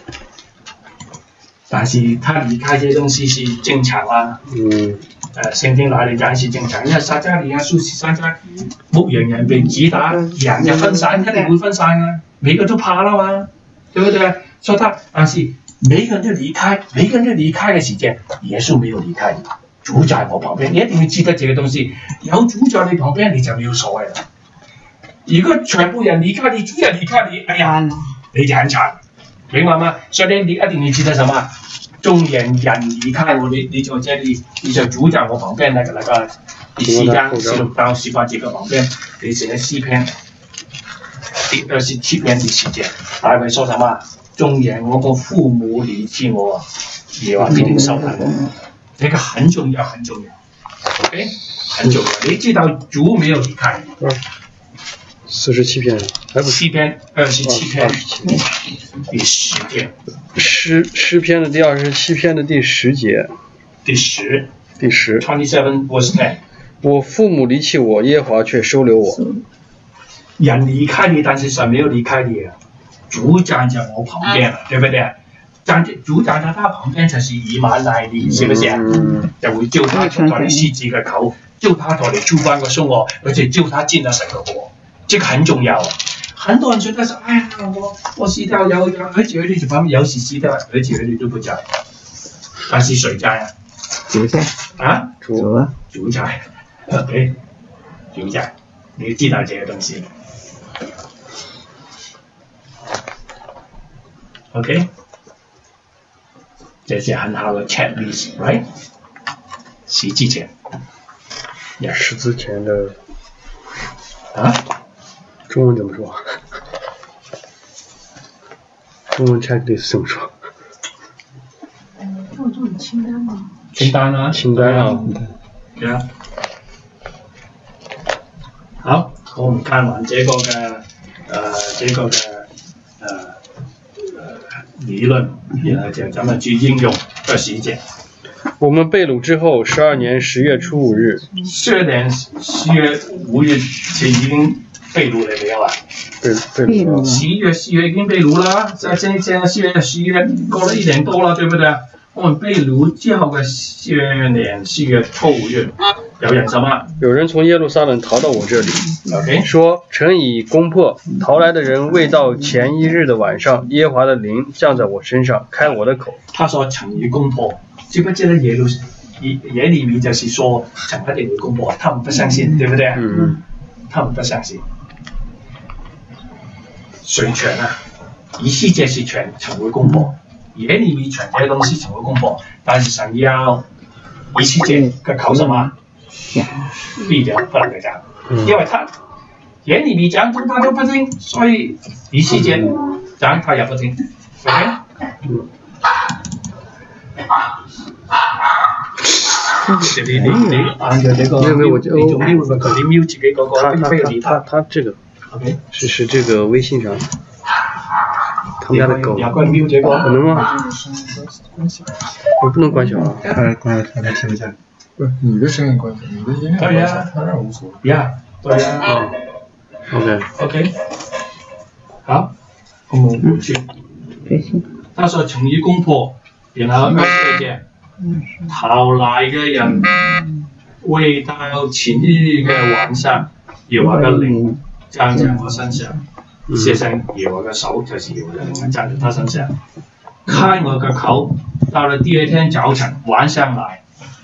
但是他離開這東西是正常啊。 嗯。 誒，聖經哪裡講是正常？因為撒迦利亞書十三章，牧羊人被擊打，羊就分散，一定會分散啊。每個都怕啦嘛，對不對？所以他，但是每個人都離開，每個人都離開嘅時間，耶穌沒有離開。主在我旁邊，你一定要記得這個東西。有主在你旁邊，你就冇所謂啦。如果全部人離開你，主人離開你，哎呀，你就很慘，明白嗎？所以你一定要記得什麼？眾人人離開我，你你在這裡，你就主在我旁邊那個那個第四章十六到十八節嘅旁邊，你寫詩篇第二十七篇第十節，大衛說什麼？眾人我個父母離棄我，耶和華必定收納我。這個很重要，很重要 ，OK， 很重要。你知道主沒有離開。 嗯。四十七篇，還不七篇，二十七篇，第十節。 詩詩篇的第二十七篇的第十節。 第十。 第十。 twenty-seven verse ten。 我父母離棄我，耶和華卻收留我。 人離開你，但是神沒有離開你啊！主站在我旁邊，對不對？站主站在他旁邊就是以馬內利，是不是啊？嗯、就會叫他出咗你獅子嘅口，叫他同你出翻個兇惡，而且叫他進了神嘅國，這個很重要。很多人覺得說，哎呀，我我死掉有有兒子兒女就咁，有時死掉兒子兒女都不在，但是誰在啊？ 主在啊？ 主啊， 主在 ，OK， 主在，你知道這個東西 ，OK。這是很好的 checklist，right？ 十之前， 十之前的啊？ 中文怎麼說？中文 checklist 怎麼說？ 做做清單嗎？ 清單啊， 清單啊， 對啊。好，我們看完這個嘅，呃，這個嘅，呃。理論，然後就咱們去應用二十一節。 我們被擄之後，十二年十月初五日。 十二年十月五日前已經被擄了沒有啊？ 被被擄。 十一月、十月已經被擄啦，在現在十月、十一月過了一年多了，對不對？我們被擄之後嘅十二年十月初五日，有人什麼？ 有人從耶路撒冷逃到我這裡。 OK。說城已攻破，逃來的人未到前一日的晚上，耶和華的靈降在我身上，開我的口。 他說城已攻破，記不記得耶路耶利米就是說城一定會攻破，他們不相信，對不對？ 嗯。 他們不相信。誰傳啊？以西結是傳城會攻破。耶利米傳這些東西成會攻破，但是神要以西結嘅口什麼？閉着不能夠講，因為他耶利米講他都不聽，所以以西結講他也不聽。OK？你你你按照這個， 沒有沒有，我就你做瞄個佢，你瞄自己嗰個， 他他非要理他。 他他這個 OK？ 是是這個微信上。他們家的狗，可能嗎？我不能關小啊。 他關他他聽不見。不是你的聲音關小，你的音量關小，他那無所謂。 呀，對呀。 OK。 OK。好，我們回去。他說城已攻破，然後二十二節，逃來嘅人為到前日嘅晚上，耶和華嘅靈站在我身上，寫上耶和華嘅手就是耶和華嘅靈站在他身上，開我嘅口，到了第二天早晨晚上來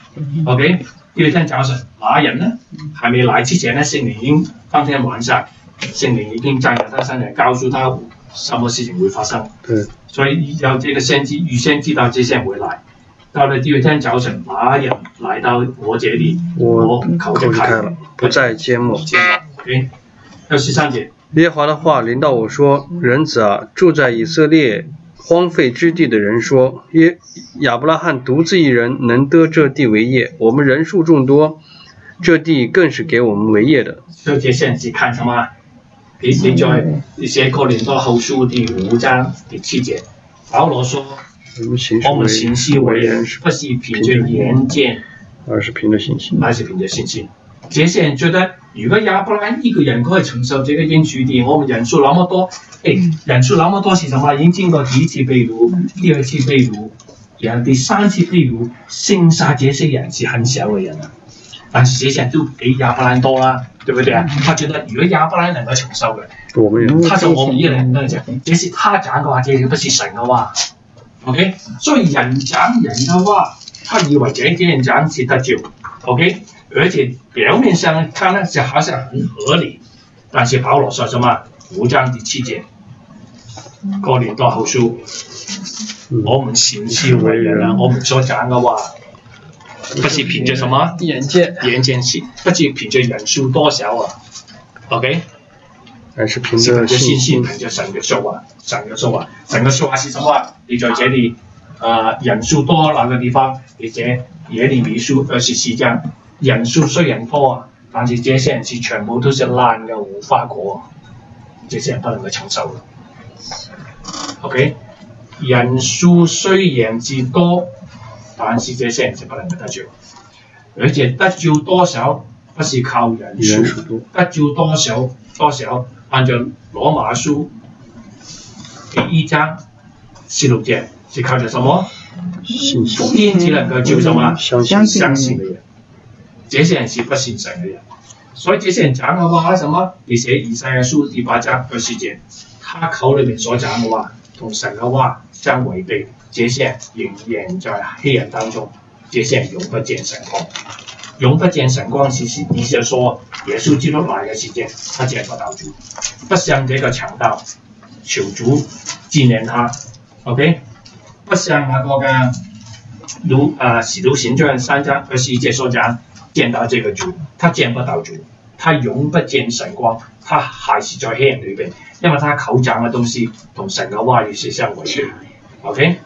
，OK， 第二天早晨那人呢，還沒來之前呢，聖靈已經當天晚上，聖靈已經站在他身上，告訴他什麼事情會發生。 對， 所以有這個先知預先知道這些人會來。到了第二天早晨，那人來到我這裡，我口就開了， 不再緘默。 OK，二十三節。 耶和華的話臨到我說：人子啊，住在以色列荒廢之地的人說：耶亞伯拉罕獨自一人能得這地為業，我們人數眾多，這地更是給我們為業的。 所以這些人是看什麼？你你在你寫哥林多後書第五章第七節，保羅說。我們行事為人，不是憑着眼見， 而是憑着信心。 而是憑着信心。這些人覺得，如果亞伯拉罕一個人可以承受這個應許地，我們人數那麼多，誒，人數那麼多是什麼？已經經過第一次被擄，第二次被擄，然後第三次被擄，剩下這些人是很少嘅人啊。但是這些人都比亞伯拉罕多啦，對不對啊？他覺得如果亞伯拉罕能夠承受嘅，他就我們一個人能講，這是他講嘅話，這個不是神嘅話。OK， 所以人講人的話，他以為這些人講是得救 ，OK， 而且表面上看呢，是好像很合理，但是保羅說什麼？五章第七節，哥林多後書，我們行事為人啊，我們所講嘅話，不是憑着什麼眼見， 眼見是，不是憑着人數多少啊 ，OK。 還是憑着信心， 憑着神嘅說話，神嘅說話，神嘅說話是什麼？你在這裡，啊、呃，人數多那個地方，而且耶利米書二十四章，人數雖然多，但是這些人是全部都是爛嘅無花果，這些人不能夠承受。OK， 人數雖然之多，但是這些人是不能夠得救，而且得救多少不是靠人數，得救多少多少。按照羅馬書第一章十六節，是靠着什麼？ 信心。 福音只能夠救什麼？ 相信相信的人。這些人是不信神的人，所以這些人講嘅話，什麼？你寫以賽亞書第八章二十節，他口裏面所講嘅話同神嘅話相違背，這些人仍然在黑暗當中，這些人永不見神光。永不見神光是意思說，耶穌基督來嘅時間，他見不到主，不像這個強盜，求主紀念他 ，OK， 不像那個嘅如啊使徒行傳三章二十一節所講，見到這個主，他見不到主，他永不見神光，他還是在黑暗裏邊，因為他口講嘅東西同神嘅話語是相違背 ，OK，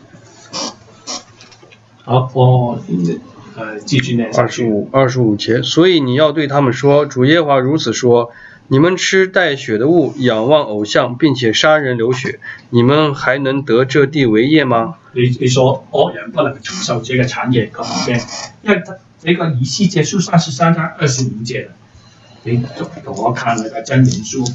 好，我。呃，繼續念。 二十五二十五節，所以你要對他們說：主耶和華如此說，你們吃帶血的物，仰望偶像，並且殺人流血，你們還能得這地為業嗎？ 你你說惡人不能承受這個產業咁嘅，因為這個以西結書三十三章二十五節，你同我看那個箴言書，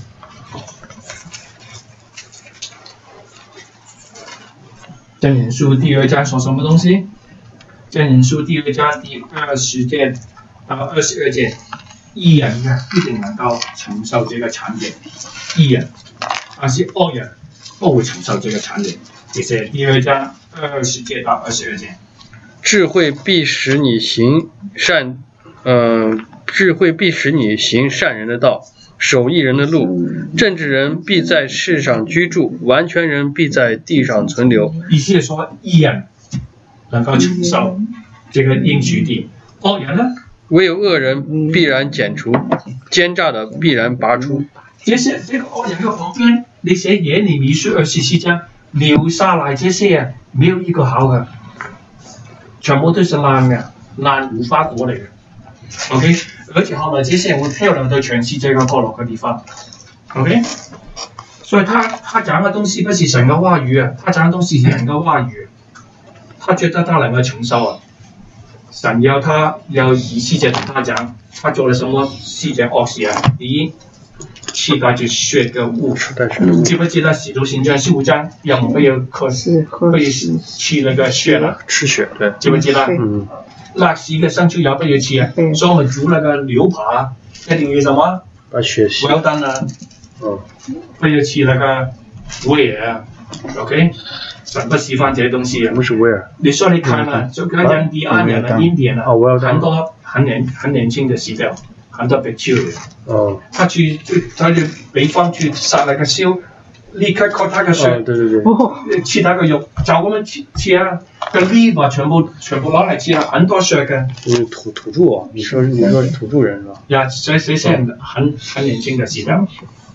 箴言書第二章說什麼東西？箴言書第二章第二十節到二十二節，義人嘅一定能夠承受這個產業，義人，但是惡人不會承受這個產業。這是第二章二十節到二十二節。 智慧必使你行善，呃，智慧必使你行善人的道，守義人的路。正直人必在世上居住，完全人必在地上存留。 意思係說，義人能夠承受這個應許地，惡人呢？ 唯有惡人必然剪除，奸詐的必然拔出。 這些這個惡人嘅旁邊，你寫耶利米書二十四章，留下來這些人沒有一個好嘅，全部都是爛嘅，爛無花果嚟嘅。OK， 而且後來這些人會漂流到全世界嘅角落嘅地方。OK， 所以他他講嘅東西不是神嘅話語啊，他講嘅東西是人嘅話語。他覺得他能夠承受啊，神要他要以西結同他講，他做了什麼事件惡事啊？第一，吃帶着血嘅物，記不記得使徒行傳十五章有沒有可可以吃那個血啦？ 吃血，對， 記不記得？ 嗯。 辣死嘅牲畜也不要吃啊， 嗯所以我们煮那个牛扒一定要什么？ 把血洗。 well done 啊， 嗯， 不要吃那个威尔啊 ，OK？ 神不喜欢这些东西啊什。么是威尔？ 你说你看啊，就跟印第安人啊、印第安啊， 哦，well done 很多很年很年轻的死掉，很多 bacteria。 哦， 他去就他就北方去杀那个燒，立刻割他個哦， 血， 对对对， 哦， 切他個肉，就咁樣切切啊，個 liver 全部全部攞嚟切啊，很多血嘅。 因为土土著啊，你说你说是土著人是吧？ 呀，所以所以現在很很年輕的死掉。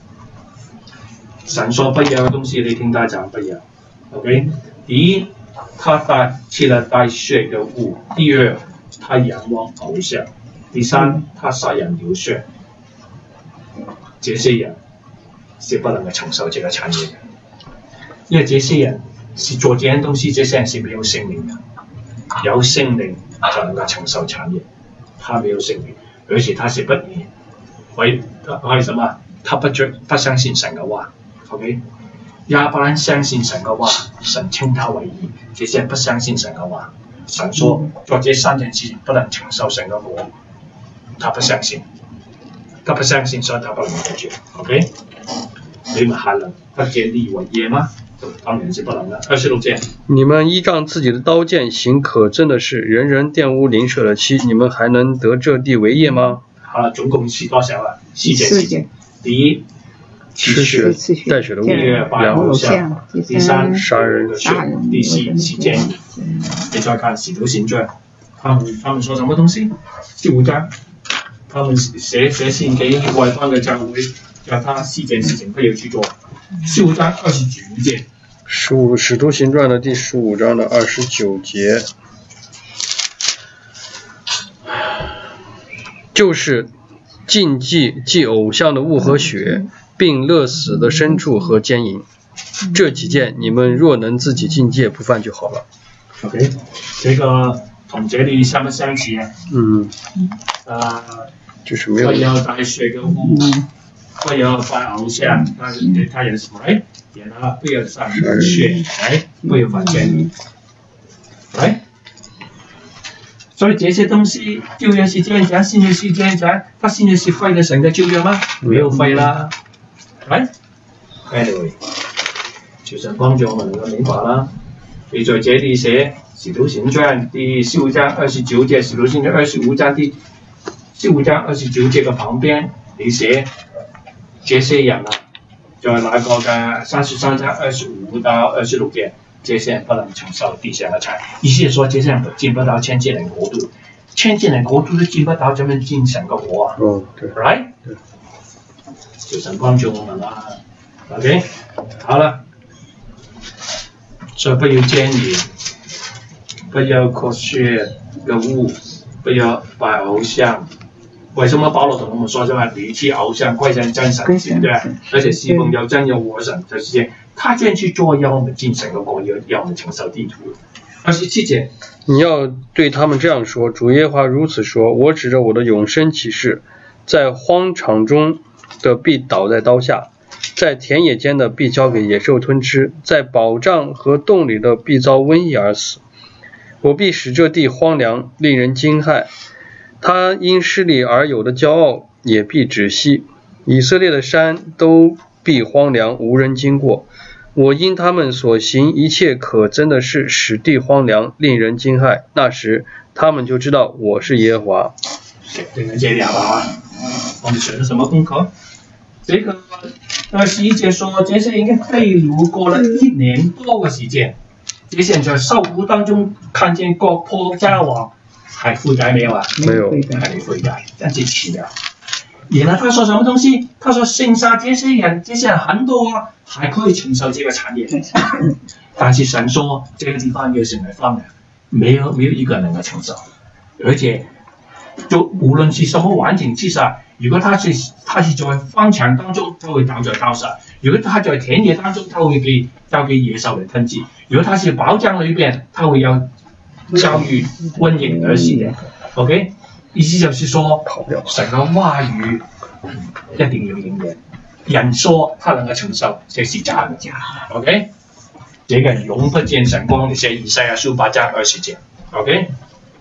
神說不要嘅東西，你聽他講不要。OK， 第一，他帶切了帶血嘅物；第二，他仰望偶像；第三，他殺人流血。這些人是不能夠承受這個產業的，因為這些人是做這樣東西，這些人是沒有聖靈的，有聖靈就能夠承受產業，他沒有聖靈，而且他是不義，為為什麼？他不著不相信神嘅話 ，OK？ 亞伯蘭相信神嘅話，神稱他為義；這些人不相信神嘅話，神說做這三件事情不能承受神嘅國，他不相信。他不相信，所以他不能得救。OK， 你們還能不見利為業嗎？當然是不能的。二十六節， 你们依仗自己的刀剑行可憎的事，人人玷污鄰舍的妻，你们还能得这地为业吗？ 好了，總共是多少啊？四件四事情件。 第一， 吃血吃血带血的物， 第二，拜偶像；第三， 殺人血；第四，是奸淫。你再看《使徒行傳》，他們他們說什麼東西？十五章，他們寫寫信給外邦的教會，叫他四件事情不要去做。十五章二十九節。 十五《使徒行傳》的第十五章的二十九节，就是禁忌祭偶像的物和血，并勒死的牲畜和奸淫。这几件你们若能自己禁戒不犯就好了。 OK， 這個同這裡相不相似啊？ 嗯， 呃， 就是没有不要帶血嘅物，不要拜偶像，他他也是right，然後不要殺人血，right，不要犯奸淫，right。所以這些東西舊約是這樣講，新約是這樣講，他新約是廢了神嘅舊約嗎？沒有廢啦，right。Anyway， 求神幫助我們能夠明白啦。你在這裡寫《使徒行傳》第十五章二十九節，《使徒行傳》二十五章第十五章二十九節嘅旁邊，你寫這些人啊，在那個嘅三十三章二十五到二十六節，這些人不能承受地上嘅財，意思係說這些人進不到千禧年國度，千禧年國度都進不到，怎麼進神嘅國啊？ 哦，對 ，right？ 對， 求神幫助我們啦。OK， 好了。所以不要奸淫，不要割血嘅物，不要拜偶像。為什麼保羅同我們說，就係離棄偶像，歸向真神，對不對？而且侍奉有真有活神，就是這樣。他這樣去做，要我們進神嘅國，要要我們承受地土。二十七節， 你要對他們這樣說：主耶和華如此說，我指着我的永生起誓，在荒場中的必倒在刀下。在田野間的必交給野獸吞吃，在寶藏和洞裡的必遭瘟疫而死。我必使這地荒涼，令人驚駭。他因失利而有的驕傲也必止息。以色列的山都必荒涼，無人經過。我因他們所行一切可憎的事，使地荒涼，令人驚駭。那時他們就知道我是耶和華。 對唔對啊？我們學了什麼功課？這個二十一節說，這些人已經被擄過了一年多嘅時間，這些人在受苦當中看見國破家亡，還悔改沒有啊？ 沒有， 還沒悔改，真是奇妙。然後他說什麼東西？他說剩下這些人，這些人很多啊，還可以承受這個產業。但是神說，這個地方要成為荒涼，沒有沒有一個人能夠承受，而且就無論是什麼環境之下。如果他是他是在荒場當中，他會倒在刀上；如果他在田野當中，他會被交給野獸嚟吞吃；如果他是寶藏裏邊，他會有遭遇瘟疫而死嘅。OK， 意思就是說，神嘅話語一定要應驗。人說他能夠承受，這是假嘅。OK， 這個人永不見神光，你寫以賽亞書八章二十節。OK，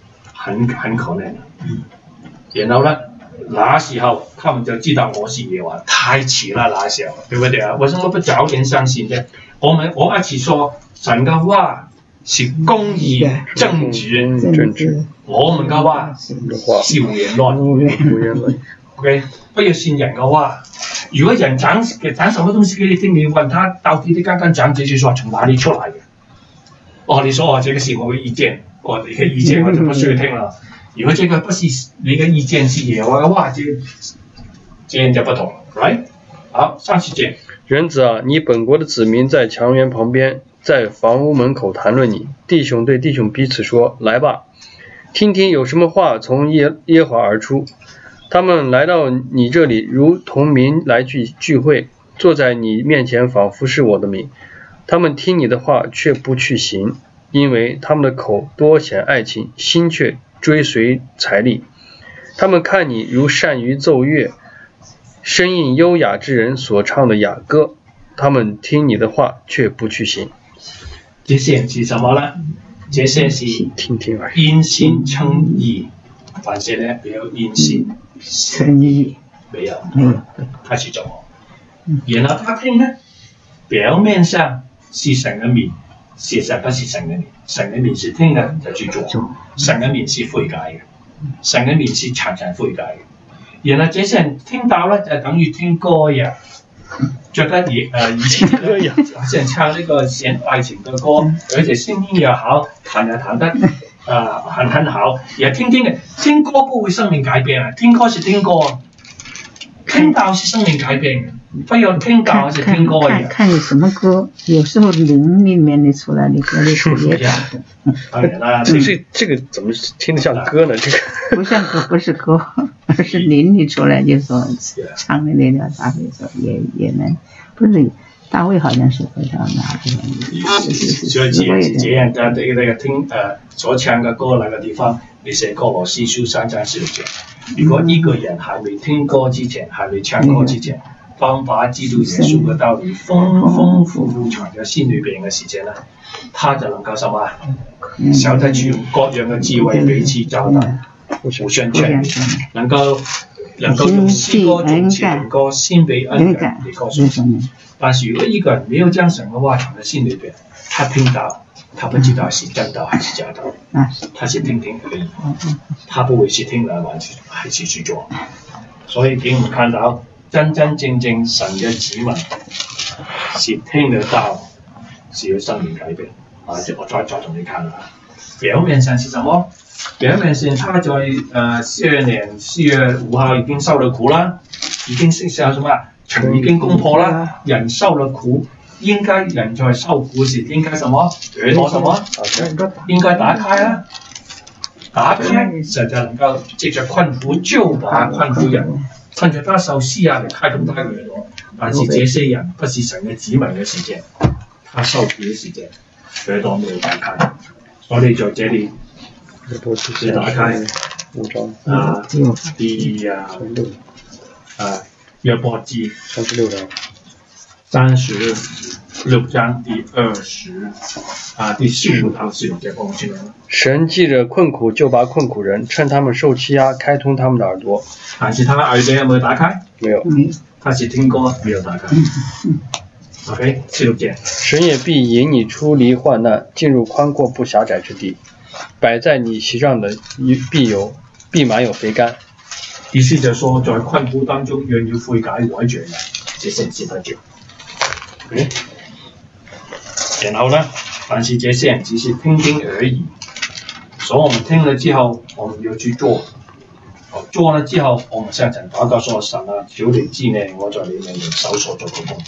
很很可能。然後呢，那時候他們就知道我是耶和華，太遲啦，那時候，對不對啊？為什麼不早點相信啫？我們我一直說神嘅話是公義正直， 正直， 我們嘅話是胡言亂胡言亂。 OK， 不要信人嘅話。如果人講講什麼東西給你聽，你問他到底你剛剛講這句話從哪裡出來嘅？哦，你說哦，這個是我嘅意見，我你嘅意見我就不需要聽啦。如果這個不是你嘅意見，是耶和華嘅話，這這樣就不同 ，right？ 好，三十節。 人子啊，你本國的子民在牆垣旁邊，在房屋門口談論你，弟兄對弟兄彼此說：來吧，聽聽有什麼話從耶耶和華而出。他們來到你這裡，如同民來聚聚會，坐在你面前，仿佛是我的民。他們聽你的話，卻不去行，因為他們的口多顯愛情，心卻追隨財力。他們看你如善於奏樂，聲音優雅之人所唱的雅歌。他們聽你的話，卻不去行。 這些是什麼呢？這些是因信稱義，凡是呢沒有因信稱義，沒有，他去做。然後他聽呢，表面上是神嘅面，事實不是神嘅面。神嘅面是聽嘅就去做，神嘅面是悔改嘅，神嘅面是常常悔改嘅。然後這些人聽到呢，就等於聽歌一樣，覺得以呃以前嘅人好像唱呢個顯愛情嘅歌，而且聲音又好，彈又彈得呃很很好，也聽聽嘅，聽歌不會生命改變啊，聽歌是聽歌，聽到是生命改變嘅。不要聽到還是聽歌一樣。 看看有什麼歌，有時候靈裏面的出來的歌的特別好。 當然啦， 這這這個怎麼聽得像歌呢？這個不像歌，不是歌，而是靈裏出來就說唱的那條大衛說也也能，不是大衛好像是回到哪邊？ 所以這這樣的這個這個聽呃所唱嘅歌那個地方，你寫歌羅西書三章十六節。如果一個人還沒聽歌之前，還沒唱歌之前，當把基督耶穌嘅道理豐豐富富藏在心裏邊嘅時間呢，他就能夠什麼？曉得去用各樣嘅智慧彼此交談，互相勸勉，能夠能夠用詩歌用情歌先俾恩人嚟告訴神。但是如果一個人沒有將神嘅話藏在心裏邊，他聽到，他不知道是真道還是假道，他是聽聽而已，他不會是聽了還是還是去做。所以給我們看到真真正正神嘅子民是聽得到，是有生命改變。啊，我再再同你看啦。表面上是什麼？表面上他在呃四二年四月五號已經受了苦啦，已經識下什麼？城已經攻破啦，人受了苦，應該人在受苦時應該什麼？耳朵什麼？應該打開啊！打開神就能夠藉着困苦救拔困苦人，趁着他受施壓嚟開動他嘅耳朵。但是這些人不是神嘅子民嘅時間，他受苦嘅時間，耳朵沒有打開。所以在這裡是打開啊，第啊啊約伯記三十六章， 三十六章第二十啊第十五到十六節講出來。 神記着困苦救拔困苦人，趁他們受欺壓，開通他們的耳朵。 但是他耳朵有沒有打開？ 沒有。 他是聽歌沒有打開。OK， 十六節。 神也必引你出離患難，進入寬闊不狹窄之地，擺在你席上的必有必滿有肥甘。 意思就說，在困苦當中，若要悔改改罪人，這些人先得救。OK， 然後呢？但是這些人只是聽聽而已。所以我們聽了之後，我們要去做。做了之後，我們向神禱告說：神啊，求你知呢，我在你面前手所做嘅工。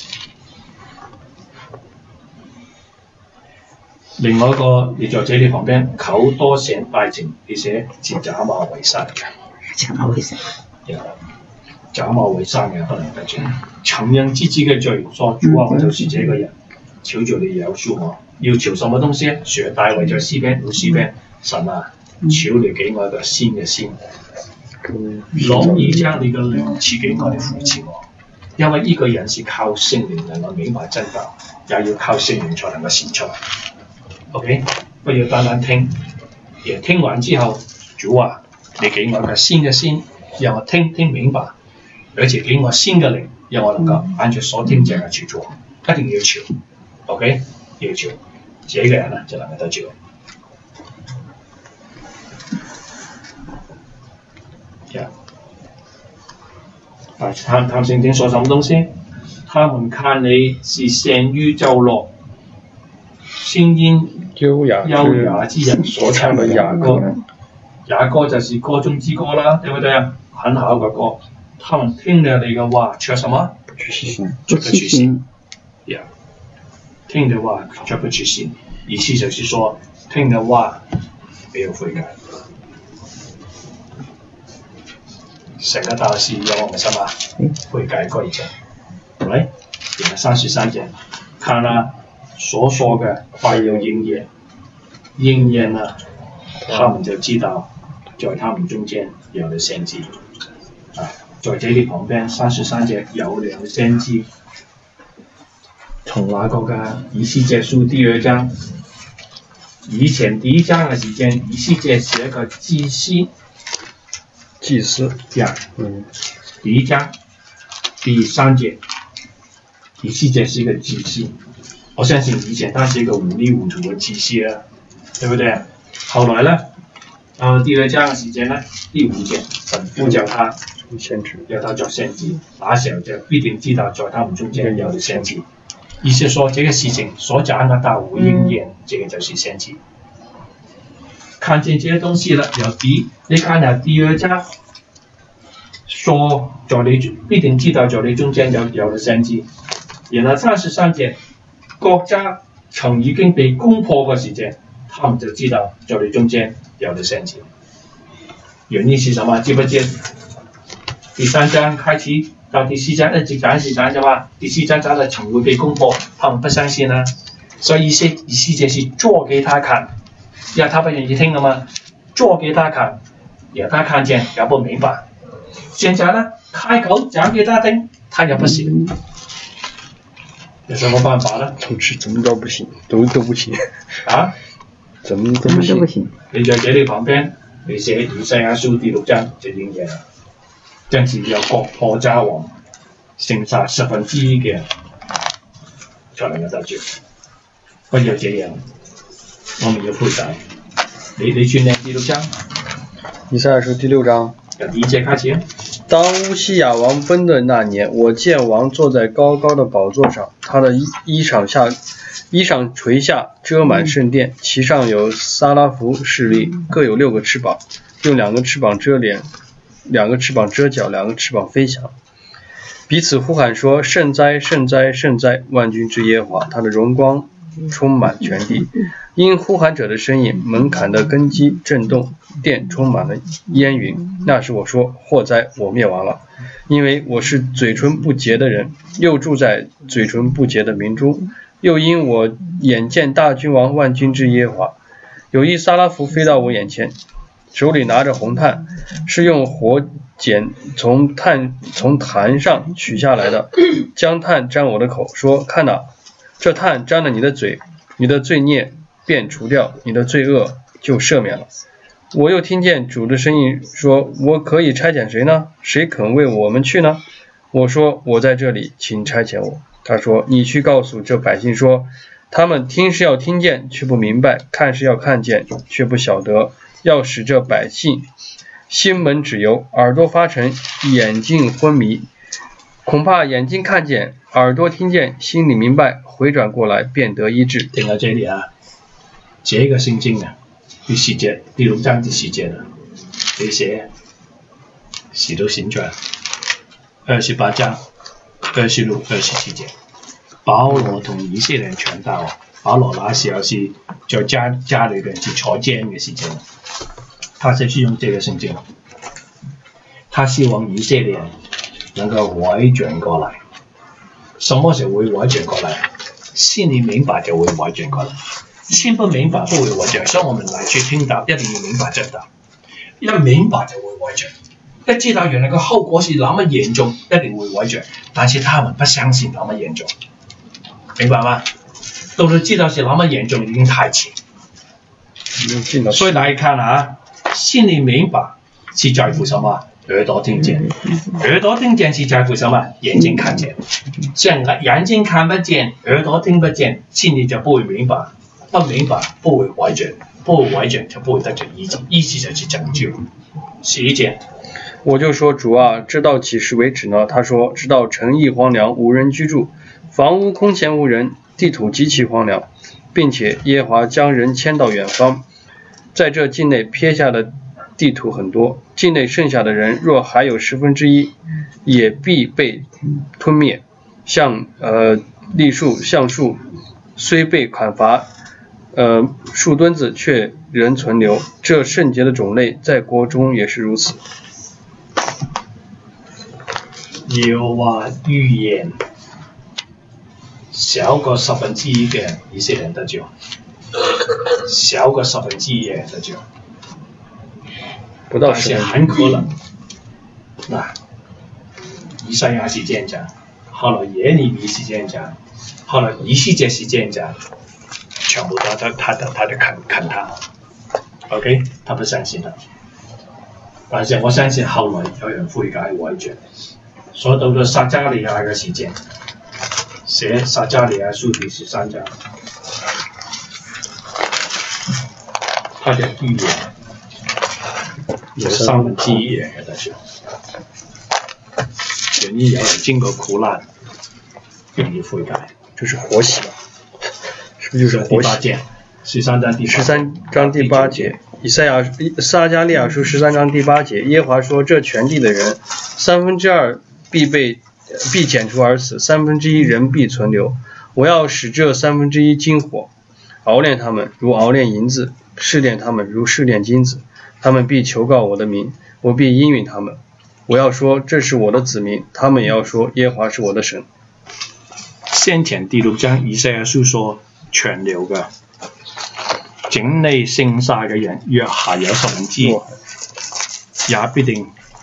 另外一個，你在這裡旁邊，口多顯愛情，而且是假冒為善嘅。 假冒為善。 假冒為善嘅不能得罪。承認自己嘅罪，說主啊，我就是這個人，求求你饒恕我。要求什麼東西？學大衛在詩篇五詩篇，神啊，求你給我一個新嘅心，樂意將你嘅靈賜給我哋扶持我。因為一個人是靠聖靈能夠明白真道，也要靠聖靈才能夠行出來。OK， 不要單單聽，也聽完之後主啊，你給我個新嘅心，讓我聽聽明白，而且給我新嘅靈，讓我能夠按照所聽見嘅去做，一定要求 ，OK， 要求，這個人呢就能夠得救。Yeah. 啊，他他聖經說什麼東西？他們看你是善於奏樂，聲音優雅優雅之人所唱嘅雅歌，雅歌就是歌中之歌啦，對不對啊？很好嘅歌。他們聽了你嘅話，卻什麼？ 不去行， 卻不去行。呀，聽的話卻不去行，意思就是說，聽的話沒有悔改。神嘅大事有我們什麼悔改歸正，係咪？然後三十三節，看啊，所說嘅快要應驗，應驗了，他們就知道，在他們中間有了先知。啊，在這裡旁邊三十三節有了先知，從那個嘅以西結書第二章，以前第一章嘅時間，以西結是一個祭司。 祭司， 呀， 嗯， 第一章第三節，以西結是一個祭司，我相信以前他是一個糊裡糊塗嘅祭司啦，對不對？後來呢，呃，第二章嘅時間呢，第五節神呼叫他先知， 要他做先知，那時候就必定知道在他們中間有了先知，意思說這個事情所講的到會應驗，這個就是先知。看見這些東西了，有第你看下第二章，說在你必定知道在你中間有有了先知，然後三十三節，國家曾已經被攻破嘅時間，他們就知道在你中間有了先知。原因是什麼？知不知？第三章開始到第四章一直講是講什麼？第四章講的曾會被攻破，他們不相信啊，所以意思意思就是做給他看。因為他不願意聽了嘛，做給他看，讓他看見也不明白。現在呢，開口講給他聽，他也不行。有什麼辦法呢？ 總是怎麼都不行，都都不行。 啊？ 怎麼都不行？ 不行。 你在這裡旁邊，你寫以賽亞書第六章就應驗啦。將是有國破家亡，剩下十分之一嘅人才能夠得救。不要這樣。我們要悔改。你你轉念第六章， 以賽亞書第六章， 由第一節開始。 當烏西雅王崩的那年，我見王坐在高高的寶座上，他的衣衣裳下衣裳垂下，遮滿聖殿，其上有撒拉弗侍立，各有六個翅膀，用兩個翅膀遮臉，兩個翅膀遮腳，兩個翅膀飛翔，彼此呼喊說：聖哉，聖哉，聖哉！萬軍之耶和華，他的榮光充滿全地。因呼喊者的聲音，門檻的根基震動，殿充滿了煙雲。那時我說：禍哉，我滅亡了，因為我是嘴唇不潔的人，又住在嘴唇不潔的民中。又因我眼見大君王萬軍之耶和華，有一撒拉弗飛到我眼前，手裡拿着紅炭，是用火剪從炭從壇上取下來的，將炭沾我的口，說：看哪，這炭沾了你的嘴，你的罪孽便除掉，你的罪惡就赦免了。我又聽見主的聲音說：我可以差遣誰呢？誰肯為我們去呢？我說：我在這裡，請差遣我。他說：你去告訴這百姓說，他們聽是要聽見，卻不明白；看是要看見，卻不曉得。要使這百姓心門脂油，耳朵發沉，眼睛昏迷。恐怕眼睛看見，耳朵聽見，心裡明白，回轉過來，便得醫治。 停到這裡啊，這個聖經啊，第四節第六章第四節啊，你寫使徒行傳二十八章二十六、二十七節，保羅同以色列人傳道啊，保羅那時候是在家家裏邊是坐監嘅時間，他就是用這個聖經，他希望以色列人能夠回轉過來。什麼時候會回轉過來？心裡明白就會回轉過來，心不明白不會回轉。所以我們來去聽道，一定要明白真道，一明白就會回轉。一知道原來個後果是那麼嚴重，一定會回轉。但是他們不相信那麼嚴重，明白嗎？到了知道是那麼嚴重已經太遲。所以大家看下， 心里明白是在乎什么？耳朵听见，耳朵听见是在乎什么？眼睛看见。像眼睛看不见，耳朵听不见，心里就不会明白，不明白不会怀着，不会怀着就不会得着医治，医治就是拯救。十一节。 我就说主啊，这到几时为止呢？他说，直到城邑荒凉，无人居住，房屋空闲无人，地土极其荒凉，并且耶和华将人迁到远方，在这境内撇下的地土很多，境内剩下的人若还有十分之一，也必被吞灭。像呃栗树、橡树虽被砍伐，呃树墩子却仍存留。这圣洁的种类在国中也是如此。 耶和華預言少過十分之一嘅以色列人得救，少過十分之一嘅人得救， 不到但是很可能。嗱，以賽亞是這樣講，後來耶利米是這樣講，後來以西結是這樣講，全部都他他他他就看看他 ，OK， 他不相信他，但是我相信後來有人悔改悔著。所以到咗撒迦利亞嘅時間，寫撒迦利亞書第十三章，他嘅預言有三分之一人嘅得救，原因有人經過苦難，願意悔改， 就是活洗，是不是就是活洗？ 十三章第十三章第八节，以赛亚撒迦利亚书十三章第八节，耶和華說：這全地的人，三分之二必被必剪除而死，三分之一人必存留。我要使这三分之一金火熬炼他们，如熬炼银子；試煉他们，如試煉金子。他们必求告我的名，我必應允他们。我要說，這是我的子民；他們也要說，耶和華是我的神。 先前第六章以賽亞書說全留嘅，境內剩下嘅人若還有十分之一，也必定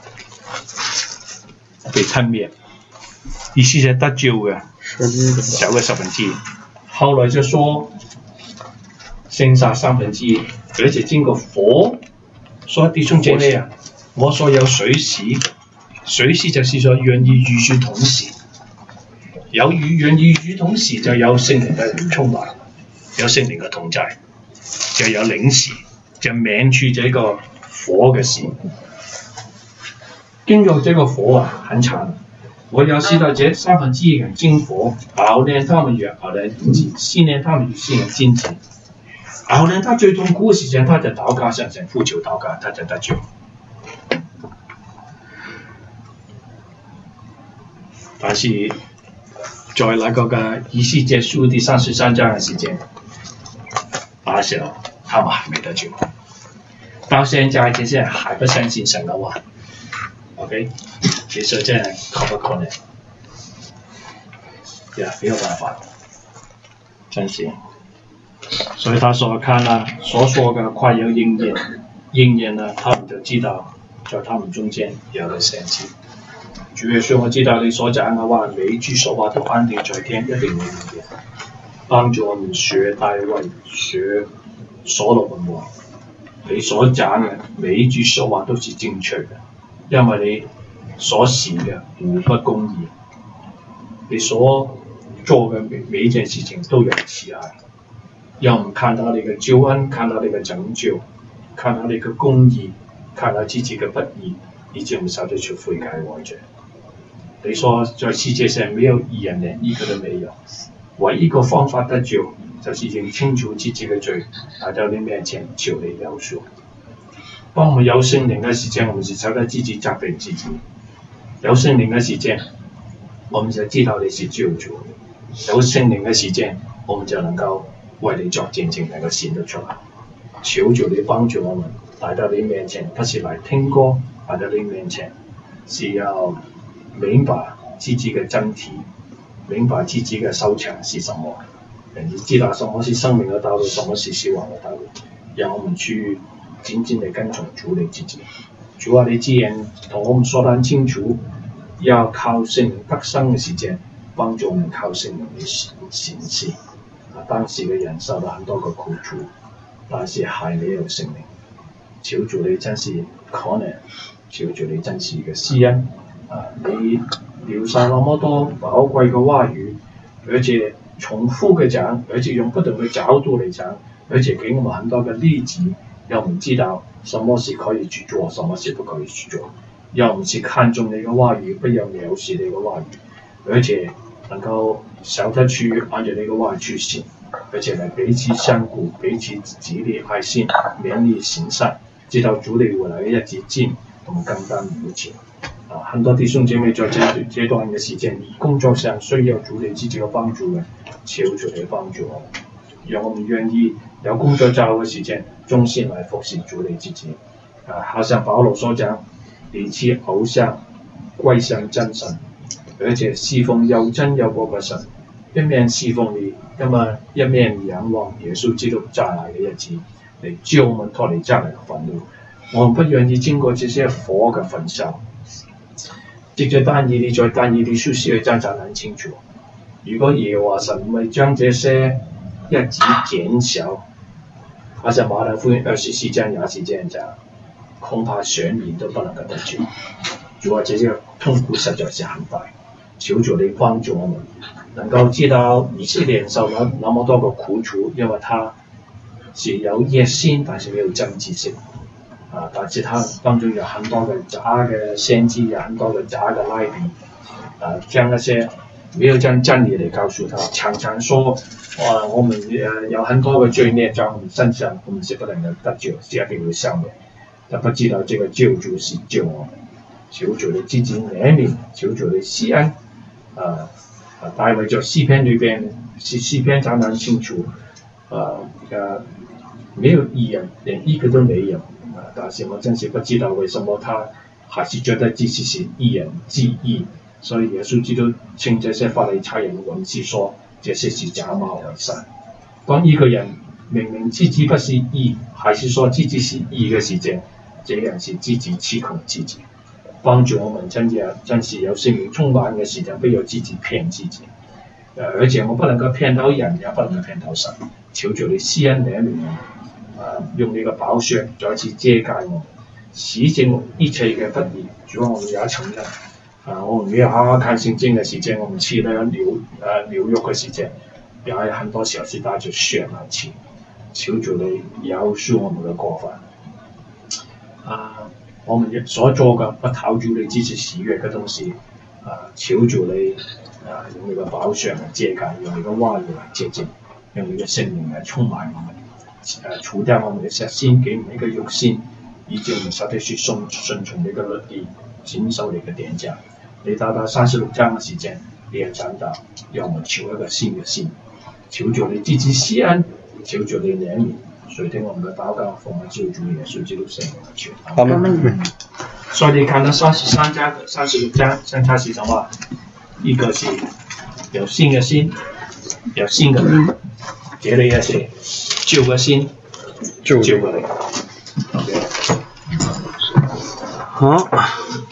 被吞滅，意思係得救嘅，有個十分之一。後來就說剩下三分之一，而且經過火，所以弟兄姐妹啊，我所有水洗，水洗就是說願意與主同時，有與願意與主同時就有聖靈嘅充滿，有聖靈嘅同在，就有領事，就免除這個火嘅事。經過這個火啊，很慘。我要知道這三分之一嘅金火熬煉他們如熬煉銀子，試煉他們如試煉金子。熬煉他最痛苦嘅時間，他就禱告向神呼求禱告，他就得救。但是在那個嘅以西結書第三十三章嘅時間，那時候他們還沒得救。到現在這些人還不相信神嘅話。OK， 其實真係可不可能？呀，沒有辦法，真是。所以他所看啦，所說嘅快要應驗，應驗啦，他們就知道在他們中間有了神蹟。主耶穌，我知道你所講嘅話，每一句說話都安定在天，一定會應驗。幫助我們學大衛，學所羅門王，你所講嘅每一句說話都是正確嘅。因為你所示嘅互不公義，你所做嘅每每一件事情都有慈愛，讓我們看到你嘅救恩，看到你嘅拯救，看到你嘅公義，看到自己嘅不義，以致我們曉得去悔改悔罪。你說在世界上沒有義人，連一個都沒有，唯一個方法得救，就是認清楚自己嘅罪，來到你面前求你饒恕。當我們有聖靈嘅時間，我們就曉得自己責備自己；有聖靈嘅時間，我們就知道你是救主；有聖靈嘅時間，我們就能夠為你作見證，能夠顯得出來。求主你幫助我們來到你面前，不是來聽歌，來到你面前是要明白自己嘅真諦，明白自己嘅收場是什麼，人家知道什麼是生命嘅道路，什麼是死亡嘅道路，讓我們去緊緊地跟從主你自己。主啊，你既然同我們說得很清楚，要靠聖靈得生嘅時間，幫助我們靠聖靈嚟行事。啊，當時嘅人受了很多個苦楚，但是還沒有聖靈， 求主你真是可能，求主你真是嘅施恩啊！你留下那麼多寶貴嘅話語，而且重複嘅講，而且用不同嘅角度嚟講，而且給我們很多嘅例子，讓我們知道什麼是可以去做，什麼是不可以去做。讓我們去看重你嘅話語，不要藐視你嘅話語，而且能夠曉得去按照你嘅話語去行，而且呢彼此相顧，彼此激勵愛心，勉勵行善，直到主你回來嘅日子近，我們更加如此。啊，很多弟兄姐妹在這這段嘅時間，工作上需要主你自己嘅幫助嘅，求主你幫助我們，讓我們願意有工作找嘅時間，忠心來服侍主你自己。啊，好像保羅所講，離棄偶像，歸向真神，而且侍奉有真有活嘅神，一面侍奉你，咁啊一面仰望耶穌基督再來嘅日子，嚟救我們脫離將來嘅憤怒。我們不願意經過這些火嘅焚燒。藉着但以理在但以理書寫嘅真真很清楚，如果耶和華神未將這些日子減少，好像馬太福音二十四章也是這樣講，恐怕選民都不能夠得救。主啊，這些痛苦實在是很大，求主你幫助我們，能夠知道以色列受了那麼多個苦楚，因為他是有熱心，但是沒有真知識。啊，但是他當中有很多嘅假嘅先知，有很多嘅假嘅拉比，啊，將那些沒有將真理嚟告訴他，常常說，哇，我們誒有很多嘅罪孽在我們身上，我們是不能夠得救，是一定會消滅。他不知道這個救主是救我們，求主你自己憐憫，求主你施恩。啊啊，大衛在詩篇裏邊，詩詩篇講得很清楚，啊，誒沒有義人，連一個都沒有。但是我真是不知道為什麼他還是覺得自己是義人之義，所以耶穌基督稱這些法利賽人文士說，這些是假冒為善。當一個人明明自己不是義，還是說自己是義嘅時間，這樣是自己欺哄自己。幫助我們真嘅真是有生命充滿嘅時間，不要自己騙自己。而且我不能夠騙到人，也不能夠騙到神。求主你施恩憐憫我，啊，用你嘅寶血再次遮蓋我，洗淨一切嘅不義。主啊，我們也承認，啊，我們沒有好好看聖經嘅時間，我們吃了牛呃牛肉嘅時間，也有很多時候是帶着血來吃。求主你饒恕我們嘅過犯。啊，我們所做嘅不討主你自己喜悅嘅東西，啊，求主你啊用你嘅寶血來遮蓋，用你嘅話語來潔淨，用你嘅聖靈來充滿我們。呃，除掉我們的舌心，給我們一個肉心，以致我們實際去順順從你嘅律例，謹守你嘅典章。你到到三十六章嘅時間，你也講到，讓我們求一個新嘅心，求主你自己施恩，求主你憐憫，垂聽我們嘅禱告，奉我救主耶穌基督聖名而求。 阿們。 所以你看到三十三章、三十六章相差是什麼？一個是有新嘅心，有新嘅人，這裏也是舊嘅心，舊嘅人。OK。 好。